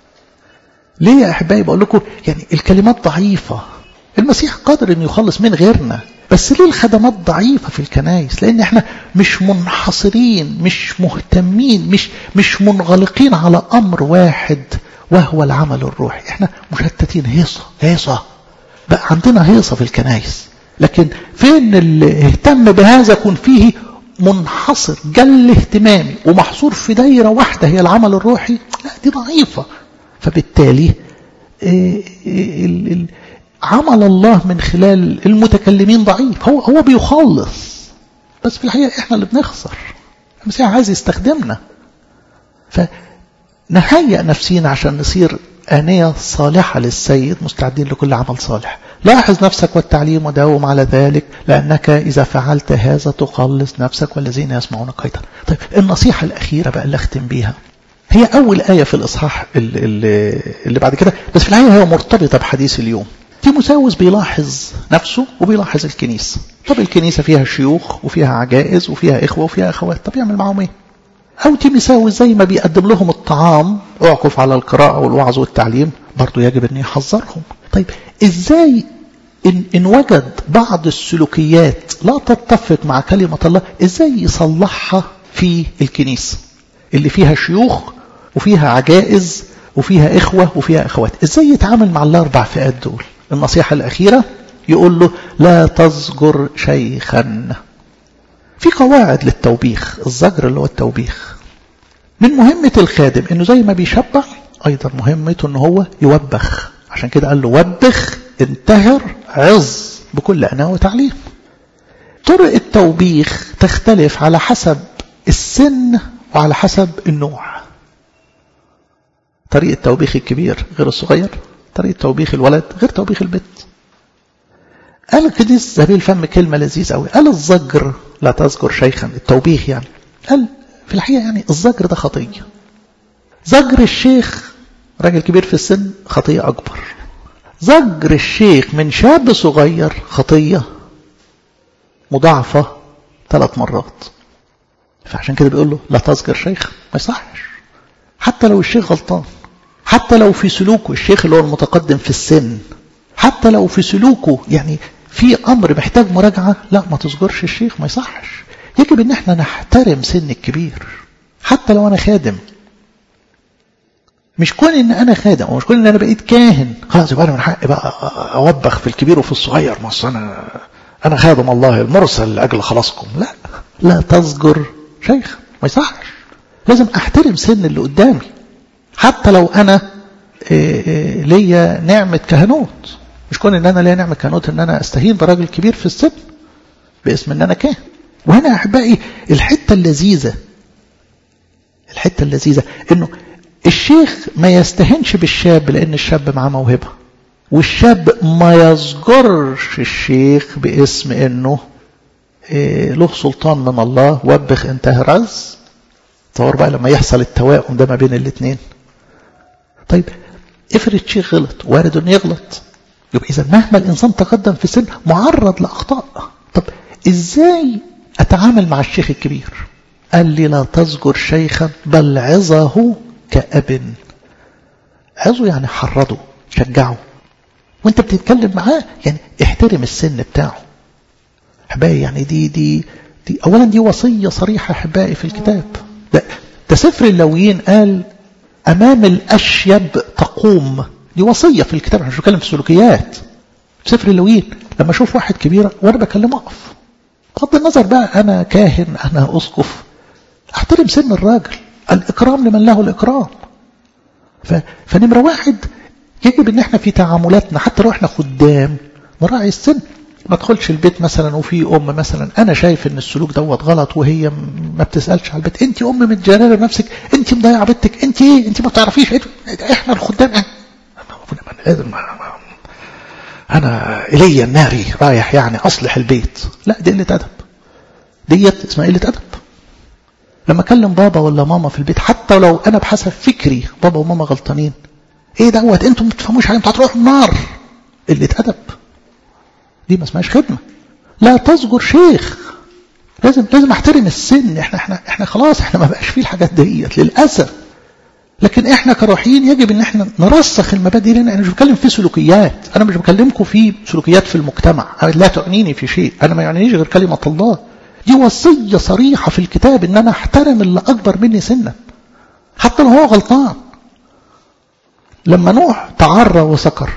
ليه يا أحبائي بقول لكم يعني الكلمات ضعيفة؟ المسيح قادر أن يخلص من غيرنا، بس ليه الخدمات ضعيفة في الكنائس؟ لأن احنا مش منحصرين، مش مهتمين، مش مش منغلقين على أمر واحد وهو العمل الروحي. احنا مشتتين، هيصة هيصة بقى عندنا هيصة في الكنائس. لكن فين اللي اهتم بهذا يكون فيه منحصر جل اهتمامي ومحصور في دايرة واحدة هي العمل الروحي؟ لا، دي ضعيفة. فبالتالي عمل الله من خلال المتكلمين ضعيف. هو هو بيخلص، بس في الحقيقة احنا اللي بنخسر. المسيح عايز يستخدمنا، فنهيئ نفسينا عشان نصير آنية صالحة للسيد، مستعدين لكل عمل صالح. لاحظ نفسك والتعليم وداوم على ذلك، لأنك إذا فعلت هذا تخلص نفسك والذين يسمعونك أيضا. طيب النصيحة الأخيرة بقى اللي أختم بيها هي أول آية في الإصحاح اللي, اللي بعد كده، بس في الحقيقة هي مرتبطة بحديث اليوم. تيموثاوس بيلاحظ نفسه وبيلاحظ الكنيسة. طب الكنيسة فيها شيوخ وفيها عجائز وفيها إخوة وفيها أخوات، طب يعمل معهم إيه؟ أو تيموثاوس زي ما بيقدم لهم الطعام، اعكف على القراءة والوعظ والتعليم، برضو يجب أن يحذرهم. طيب إزاي إن, إن وجد بعض السلوكيات لا تتفق مع كلمة الله، إزاي يصلحها في الكنيسة اللي فيها شيوخ وفيها عجائز وفيها إخوة وفيها أخوات؟ إزاي يتعامل مع الأربع فئات دول؟ النصيحة الأخيرة يقول له لا تزجر شيخا. في قواعد للتوبيخ. الزجر اللي هو التوبيخ. من مهمة الخادم انه زي ما بيشبع ايضا مهمته انه هو يوبخ. عشان كده قال له وبخ، انتهر، عظ بكل أناة وتعليم. طرق التوبيخ تختلف على حسب السن وعلى حسب النوع. طريقة توبيخ الكبير غير الصغير، طريقة توبيخ الولد غير توبيخ البنت. قال القديس زبيل الفم كلمة لذيذة قوي، قال الزجر لا تزجر شيخا، التوبيخ يعني. قال في الحقيقة يعني الزجر ده خطية. زجر الشيخ راجل كبير في السن خطية أكبر. زجر الشيخ من شاب صغير خطية مضاعفة ثلاث مرات. فعشان كده بيقول له لا تزجر شيخ، ما يصحش. حتى لو الشيخ غلطان، حتى لو في سلوكه الشيخ اللي هو المتقدم في السن، حتى لو في سلوكه يعني في أمر محتاج مراجعة، لا ما تزجرش الشيخ، ما يصحش. يجب ان احنا نحترم سن الكبير. حتى لو انا خادم، مش كون ان انا خادم ومش كون ان انا بقيت كاهن خلاص يبقى انا من حقي بقى اوبخ في الكبير وفي الصغير. ما انا انا خادم الله المرسل لاجل خلاصكم. لا، لا تزجر شيخ، ما يصحش. لازم احترم سن اللي قدامي حتى لو انا ليا نعمة كهنوت. مش كون ان انا ليا نعمة كهنوت ان انا استهين براجل كبير في السن باسم ان انا كاهن. وهنا يا احبائي الحته اللذيذه الحته اللذيذه انه الشيخ ما يستهنش بالشاب لأن الشاب معاه موهبة، والشاب ما يصغرش الشيخ باسم انه إيه له سلطان من الله، وبخ انتهى رز. تصور بقى لما يحصل التوائم ده ما بين الاثنين. طيب افرض شيخ غلط، وارد انه يغلط، يبقى اذا مهما الانسان تقدم في السن معرض لاخطاء. طب ازاي اتعامل مع الشيخ الكبير؟ قال لي لا تزجر شيخا بل عظه كأب. عظه يعني حرضه، شجعه، وانت بتتكلم معاه يعني احترم السن بتاعه. احبائي يعني دي دي دي اولا دي وصيه صريحه احبائي في الكتاب. ده, ده سفر اللاويين قال امام الاشيب تقوم. دي وصيه في الكتاب، احنا مش بنتكلم في سلوكيات. في سفر اللاويين لما اشوف واحد كبير وانا بكلمه اقف، بغض النظر بقى انا كاهن انا اسقف، احترم سن الراجل. الاكرام لمن له الاكرام. فنمره واحد يجب ان احنا في تعاملاتنا حتى لو احنا خدام نراعي السن. ما ادخلش البيت مثلا وفي ام مثلا انا شايف ان السلوك دوت غلط وهي ما بتسالش على البيت، انت ام متجرره نفسك، انت مضيعه بنتك، انت ايه، انت ما بتعرفيش إيه؟ احنا الخدام انا الي الناري رايح يعني اصلح البيت. لا دي قله ادب، ديت اسمها قله ادب. لما اكلم بابا ولا ماما في البيت حتى لو انا بحسب فكري بابا وماما غلطانين، ايه دوت انتم ما بتفهموش حاجه، انتوا هتروحوا النار. قله ادب، دي ما اسمهاش خدمه. لا تزجر شيخ، لازم لازم احترم السن. احنا احنا احنا خلاص احنا ما بقاش فيه الحاجات ديت للاسف. لكن احنا كروحيين يجب ان احنا نرسخ المبادئ لنا. انا مش بتكلم في سلوكيات، انا مش بكلمكم في سلوكيات في المجتمع، لا تعنيني في شيء، انا ما يعنينيش غير كلمه الله. دي وصيه صريحه في الكتاب ان انا احترم اللي اكبر مني سنا حتى لو هو غلطان. لما نوح تعرى وسكر،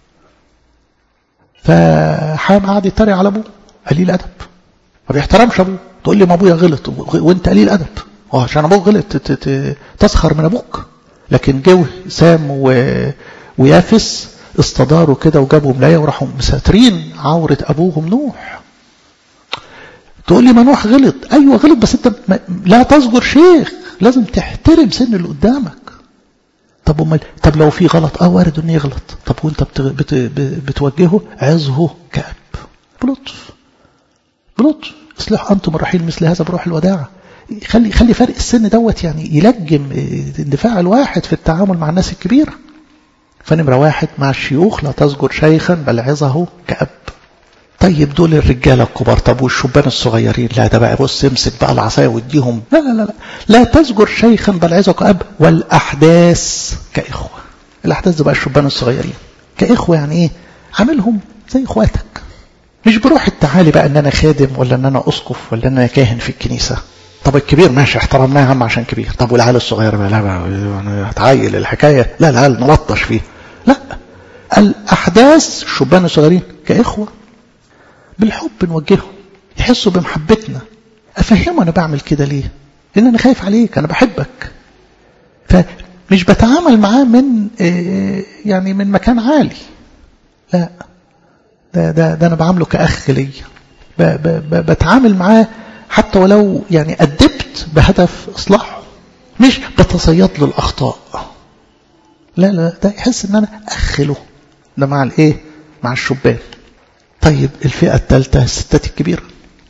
فحام قعد يتريق على ابوه قليل ادب، ما بيحترمش ابوه. تقول لي ما ابويا غلط وانت قليل ادب، اه عشان ابوك غلط تسخر من ابوك. لكن جو سام و... ويافس استداروا كده وجابوا ملايه وراحوا مساترين عوره ابوهم نوح. تقول لي ما نوح غلط، ايوه غلط، بس انت ما... لا تزجر شيخ، لازم تحترم سن اللي قدامك. طب امال طب لو في غلط اه وارد انه يغلط، طب وانت بت... بت... بتوجهه عظه كأب بلطف بلطف. اصلح انتم الرحيل مثل هذا بروح الوداعه. خلي خلي فرق السن دوت يعني يلجم اندفاع الواحد في التعامل مع الناس الكبيره. فنمره واحد مع الشيوخ لا تزجر شيخا بل عظه كأب. طيب دول الرجاله الكبار، طب والشبان الصغيرين؟ لا ده بقى بص امسك بقى العصايه واديهم. لا لا لا لا لا تزجر شيخا بل عظه كأب والاحداث كاخوه. الاحداث ده بقى الشبان الصغيرين كاخوه، يعني ايه؟ عاملهم زي اخواتك، مش بروح التعالي بقى ان انا خادم ولا ان انا اسقف ولا ان انا كاهن في الكنيسه. طب الكبير ماشي احترمناه يا عم عشان كبير، طب والعيال الصغير بقى لا بقى هتعيل الحكايه، لا العيال نلطش فيه. لا، الاحداث الشبان الصغيرين كاخوه بالحب نوجههم يحسوا بمحبتنا. افهمه انا بعمل كده ليه؟ لان انا خايف عليك، انا بحبك. فمش بتعامل معاه من يعني من مكان عالي، لا ده ده ده انا بعامله كاخ ليا، بتعامل معاه حتى ولو يعني أدبت بهدف إصلاحه، مش بتصيد له الأخطاء. لا لا ده يحس إن أنا أخله. ده مع الإيه؟ مع الشبان. طيب الفئة الثالثة الستات الكبيرة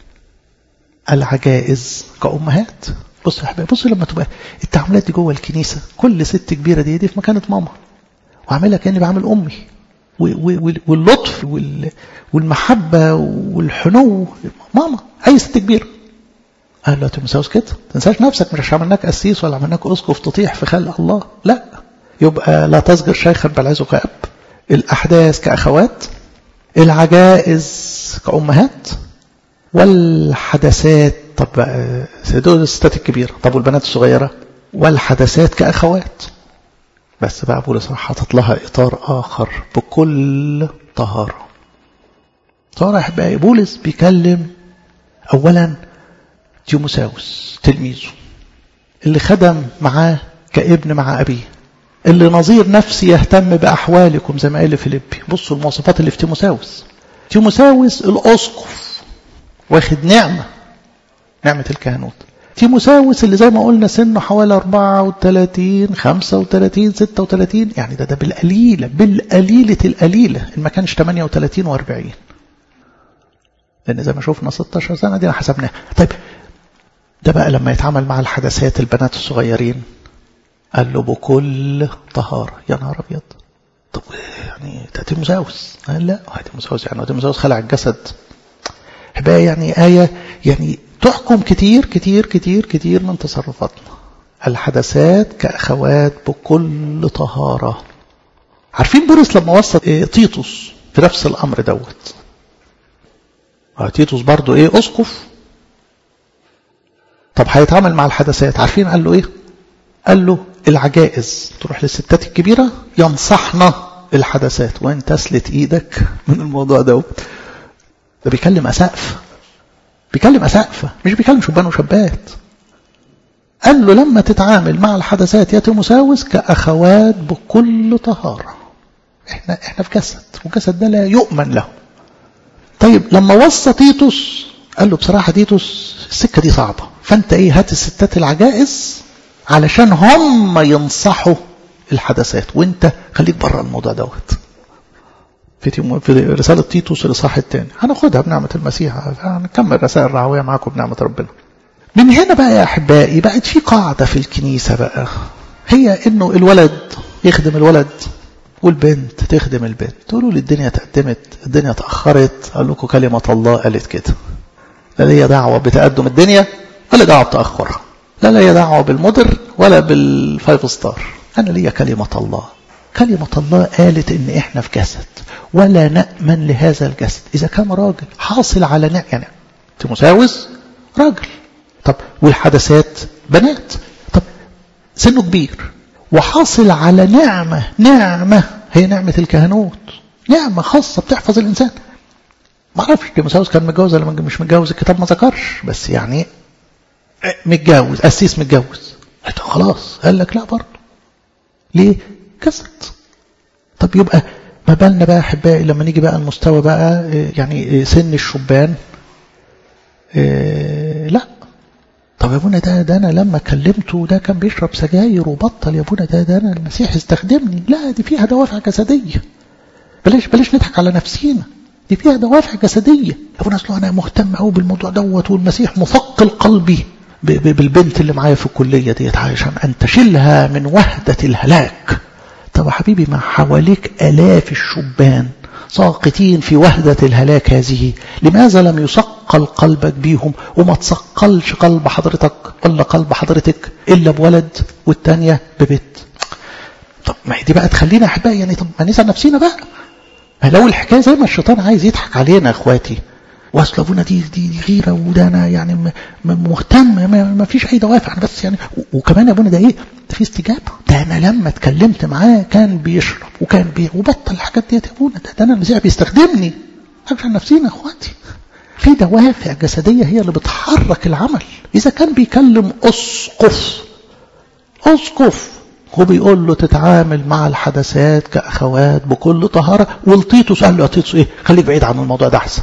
العجائز كأمهات. بصوا يا حبايبي، بصوا لما تبقى التعاملات دي جوه الكنيسة، كل ست كبيرة دي دي في مكانة ماما، وعاملها كأني بعمل أمي، واللطف والمحبة والحنو ماما. أي ست كبيرة قال له تمساوس كده، تنساش نفسك، مش عملناك قسيس ولا عملناك اسقف تطيح في خلق الله، لا. يبقى لا تصغر شيخا بل عظه كأب. الأحداث كأخوات، العجائز كأمهات، والحدثات. طب بقى دول الستات الكبيرة، طب والبنات الصغيرة؟ والحدثات كأخوات. بس بقى بولس حاطط لها إطار آخر بكل طهارة. طهارة يا أحبائي. بولس بيكلم أولا تيموساوس تلميذه اللي خدم معاه كابن مع أبيه، اللي نظير نفسي يهتم بأحوالكم زي ما قال فيليبي. بصوا المواصفات اللي في تيموساوس. تيموساوس الأسقف واخد نعمة، نعمة الكهنوت. تيموساوس اللي زي ما قلنا سنه حوالي أربعة وثلاثين خمسة وثلاثين ستة وثلاثين، يعني ده ده بالقليلة بالقليلة القليلة إن ما كانش ثمانية وثلاثين وأربعين، لأن زي ما شوفنا ستاشر سنة دي حسبناها. طيب ده بقى لما يتعامل مع الحدثات البنات الصغيرين قال له بكل طهارة. يا نهار أبيض، طب يعني ده تيموساوس؟ قال لا، تيموساوس يعني تيموساوس خلع الجسد. بقى يعني آية يعني تحكم كتير كتير كتير كتير من تصرفاتنا. الحدثات كأخوات بكل طهارة. عارفين بولس لما وصل إيه تيتوس في نفس الأمر دوت، تيتوس برضو إيه أسقف، طب هيتعامل مع الحدثات، عارفين قال له إيه؟ قال له العجائز تروح للستات الكبيرة ينصحنا الحدثات وين تسلت إيدك من الموضوع دوت. ده بيكلم أسقف، بيكلم أسقف مش بيكلم شبان وشابات. قال له لما تتعامل مع الحدثات يا تيموساوس كأخوات بكل طهارة. احنا احنا في جسد، والجسد ده لا يؤمن له. طيب لما وصى تيتوس قال له بصراحة تيتوس السكة دي صعبة، فانت ايه هات الستات العجائز علشان هم ينصحوا الحدثات وانت خليك بره الموضوع دوت. في في رسالة تيتوس الإصحاح الثاني هناخدها بنعمة المسيح، هنكمل رسائل الرعوية معاكم بنعمة ربنا. من هنا بقى يا أحبائي بقت في قاعدة في الكنيسة بقى، هي إنه الولد يخدم الولد والبنت تخدم البنت. تقولوا لي الدنيا تقدمت، الدنيا تأخرت. قال لكم كلمة الله قالت كده، لا ليا دعوة بتقدم الدنيا ولا دعوة بتأخرها، لا ليا دعوة بالمدر ولا بالفايف ستار. أنا ليا كلمة الله. كلمة الله قالت إن إحنا في جسد ولا نأمن لهذا الجسد. إذا كان راجل حاصل على نعمة، يعني تيموساوس راجل، طب والحدثات بنات، طب سنه كبير وحاصل على نعمة، نعمة هي نعمة الكهنوت، نعمة خاصة بتحفظ الإنسان. ما أعرفش تيموساوس كان متجوز ولا مش متجوز، الكتاب ما ذكرش، بس يعني متجوز، أسيس متجوز. خلاص قال لك لا برضه، ليه؟ جسد. طب يبقى ما بالنا بقى أحبائي لما نيجي بقى المستوى بقى يعني سن الشبان. إيه لا، طب يا ابونا ده ده أنا لما كلمته ده كان بيشرب سجاير وبطل، يا ابونا ده ده أنا المسيح استخدمني. لا، دي فيها دوافع جسدية، بلاش بلاش نضحك على نفسينا، دي فيها دوافع جسدية. يا ابونا أصله أنا مهتم قوي بالموضوع دوت، والمسيح مثقل قلبي بالبنت اللي معايا في الكلية ديت عشان أنتشلها من وهدة الهلاك. طب يا حبيبي ما حواليك آلاف الشبان ساقطين في وهدة الهلاك هذه، لماذا لم يثقل قلبك بيهم وما تثقلش قلب حضرتك ولا قلب حضرتك إلا بولد والتانية ببيت؟ طب ما هي دي بقى تخلينا أحبائي يعني طب ما نسأل نفسينا بقى. لو الحكاية زي ما الشيطان عايز يضحك علينا أخواتي، واصل ابونا دي دي, دي غيره وده انا يعني مهتم، ما فيش اي دوافع انا بس يعني. وكمان يا ابونا ده ايه، ده في استجابه، ده انا لما اتكلمت معاه كان بيشرب وكان بي وبطل الحاجات دي يا ابونا، ده, ده انا المسيح بيستخدمني. عشان نفسينا اخواتي في دوافع جسديه هي اللي بتحرك العمل. اذا كان بيكلم اسقف اسقف هو بيقول له تتعامل مع الحدثات كاخوات بكل طهاره، والتيتوس قال له يا تيتوس ايه خليك بعيد عن الموضوع ده احسن.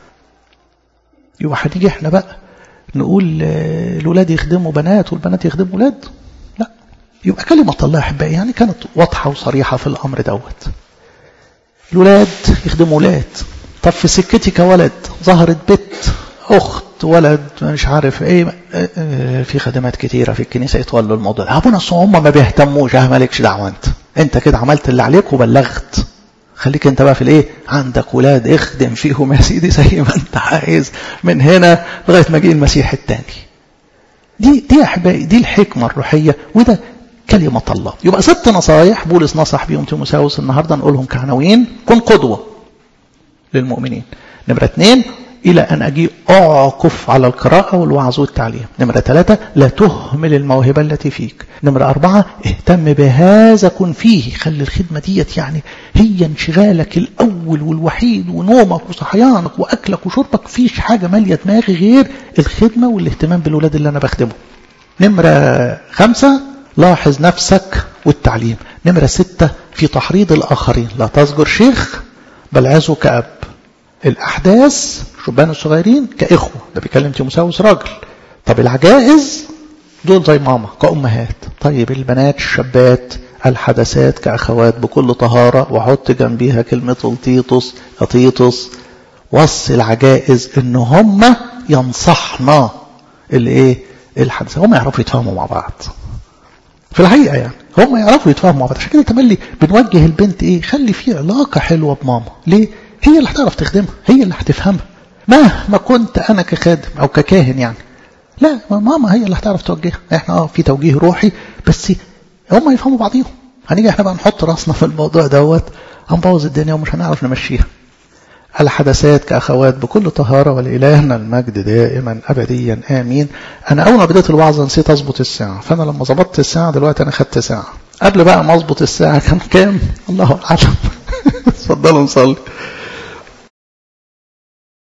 يبقى هنيجي احنا بقى نقول الولاد يخدموا بنات والبنات يخدموا ولاد؟ لا. يبقى كلمة الله أحبائي يعني كانت واضحة وصريحة في الأمر دوت. الولاد يخدموا ولاد. طب في سكتي كولد ظهرت بنت أخت ولد مش عارف ايه، في خدمات كتيرة في الكنيسة يتولوا الموضوع ده. ابونا اصل هم ما بيهتموش، اه مالكش دعوة، انت انت كده عملت اللي عليك وبلغت، خليك انت بقى في الايه، عندك ولاد اخدم فيهم يا سيدي زي ما انت عايز من هنا لغايه ما يجي المسيح الثاني. دي دي يا احبائي دي الحكمه الروحيه، وده كلمه الله. يبقى ست نصايح بولس نصح بيهم تيموساوس النهارده نقولهم كعناوين. كن قدوه للمؤمنين. نمره اثنين، الى ان اجي اعكف على القراءه والوعظ والتعليم. نمره ثلاثه، لا تهمل الموهبه التي فيك. نمره اربعه، اهتم بهذا كن فيه، خلي الخدمه ديت يعني هي انشغالك الاول والوحيد، ونومك وصحيانك واكلك وشربك، فيش حاجه ماليه دماغي غير الخدمه والاهتمام بالولاد اللي انا بخدمه. نمره خمسه، لاحظ نفسك والتعليم. نمره سته، في تحريض الاخرين، لا تصغر شيخ بل عظه كأب. الأحداث شبان الصغيرين كإخوة، ده بيكلم تيموساوس راجل، طب العجائز دول زي ماما كأمهات. طيب البنات الشابات الحدثات كأخوات بكل طهارة، وحط جنبيها كلمة التيطس أطيطس. وصي العجائز ان هم ينصحنا اللي ايه الحدث، هم يعرفوا يتفاهموا مع بعض في الحقيقة، يعني هم يعرفوا يتفاهموا مع بعض. عشان كده تملي بنوجه البنت ايه، خلي في علاقة حلوة بماما. ليه؟ هي اللي هتعرف تخدمها، هي اللي هتفهمها. مهما كنت انا كخادم او ككاهن يعني، لا ماما هي اللي هتعرف توجهها. احنا اه في توجيه روحي بس هم يفهموا بعضيهم. هنيجي احنا بقى نحط راسنا في الموضوع دوت هنبوظ الدنيا ومش هنعرف نمشيها. الحدثات كأخوات بكل طهارة، ولإلهنا المجد دائما أبديا آمين. أنا أول ما بدأت الوعظة نسيت أظبط الساعة، فأنا لما ظبطت الساعة دلوقتي أنا خدت ساعة. قبل بقى ما أظبط الساعة كان كام الله أعلم. اتفضلوا نصلي.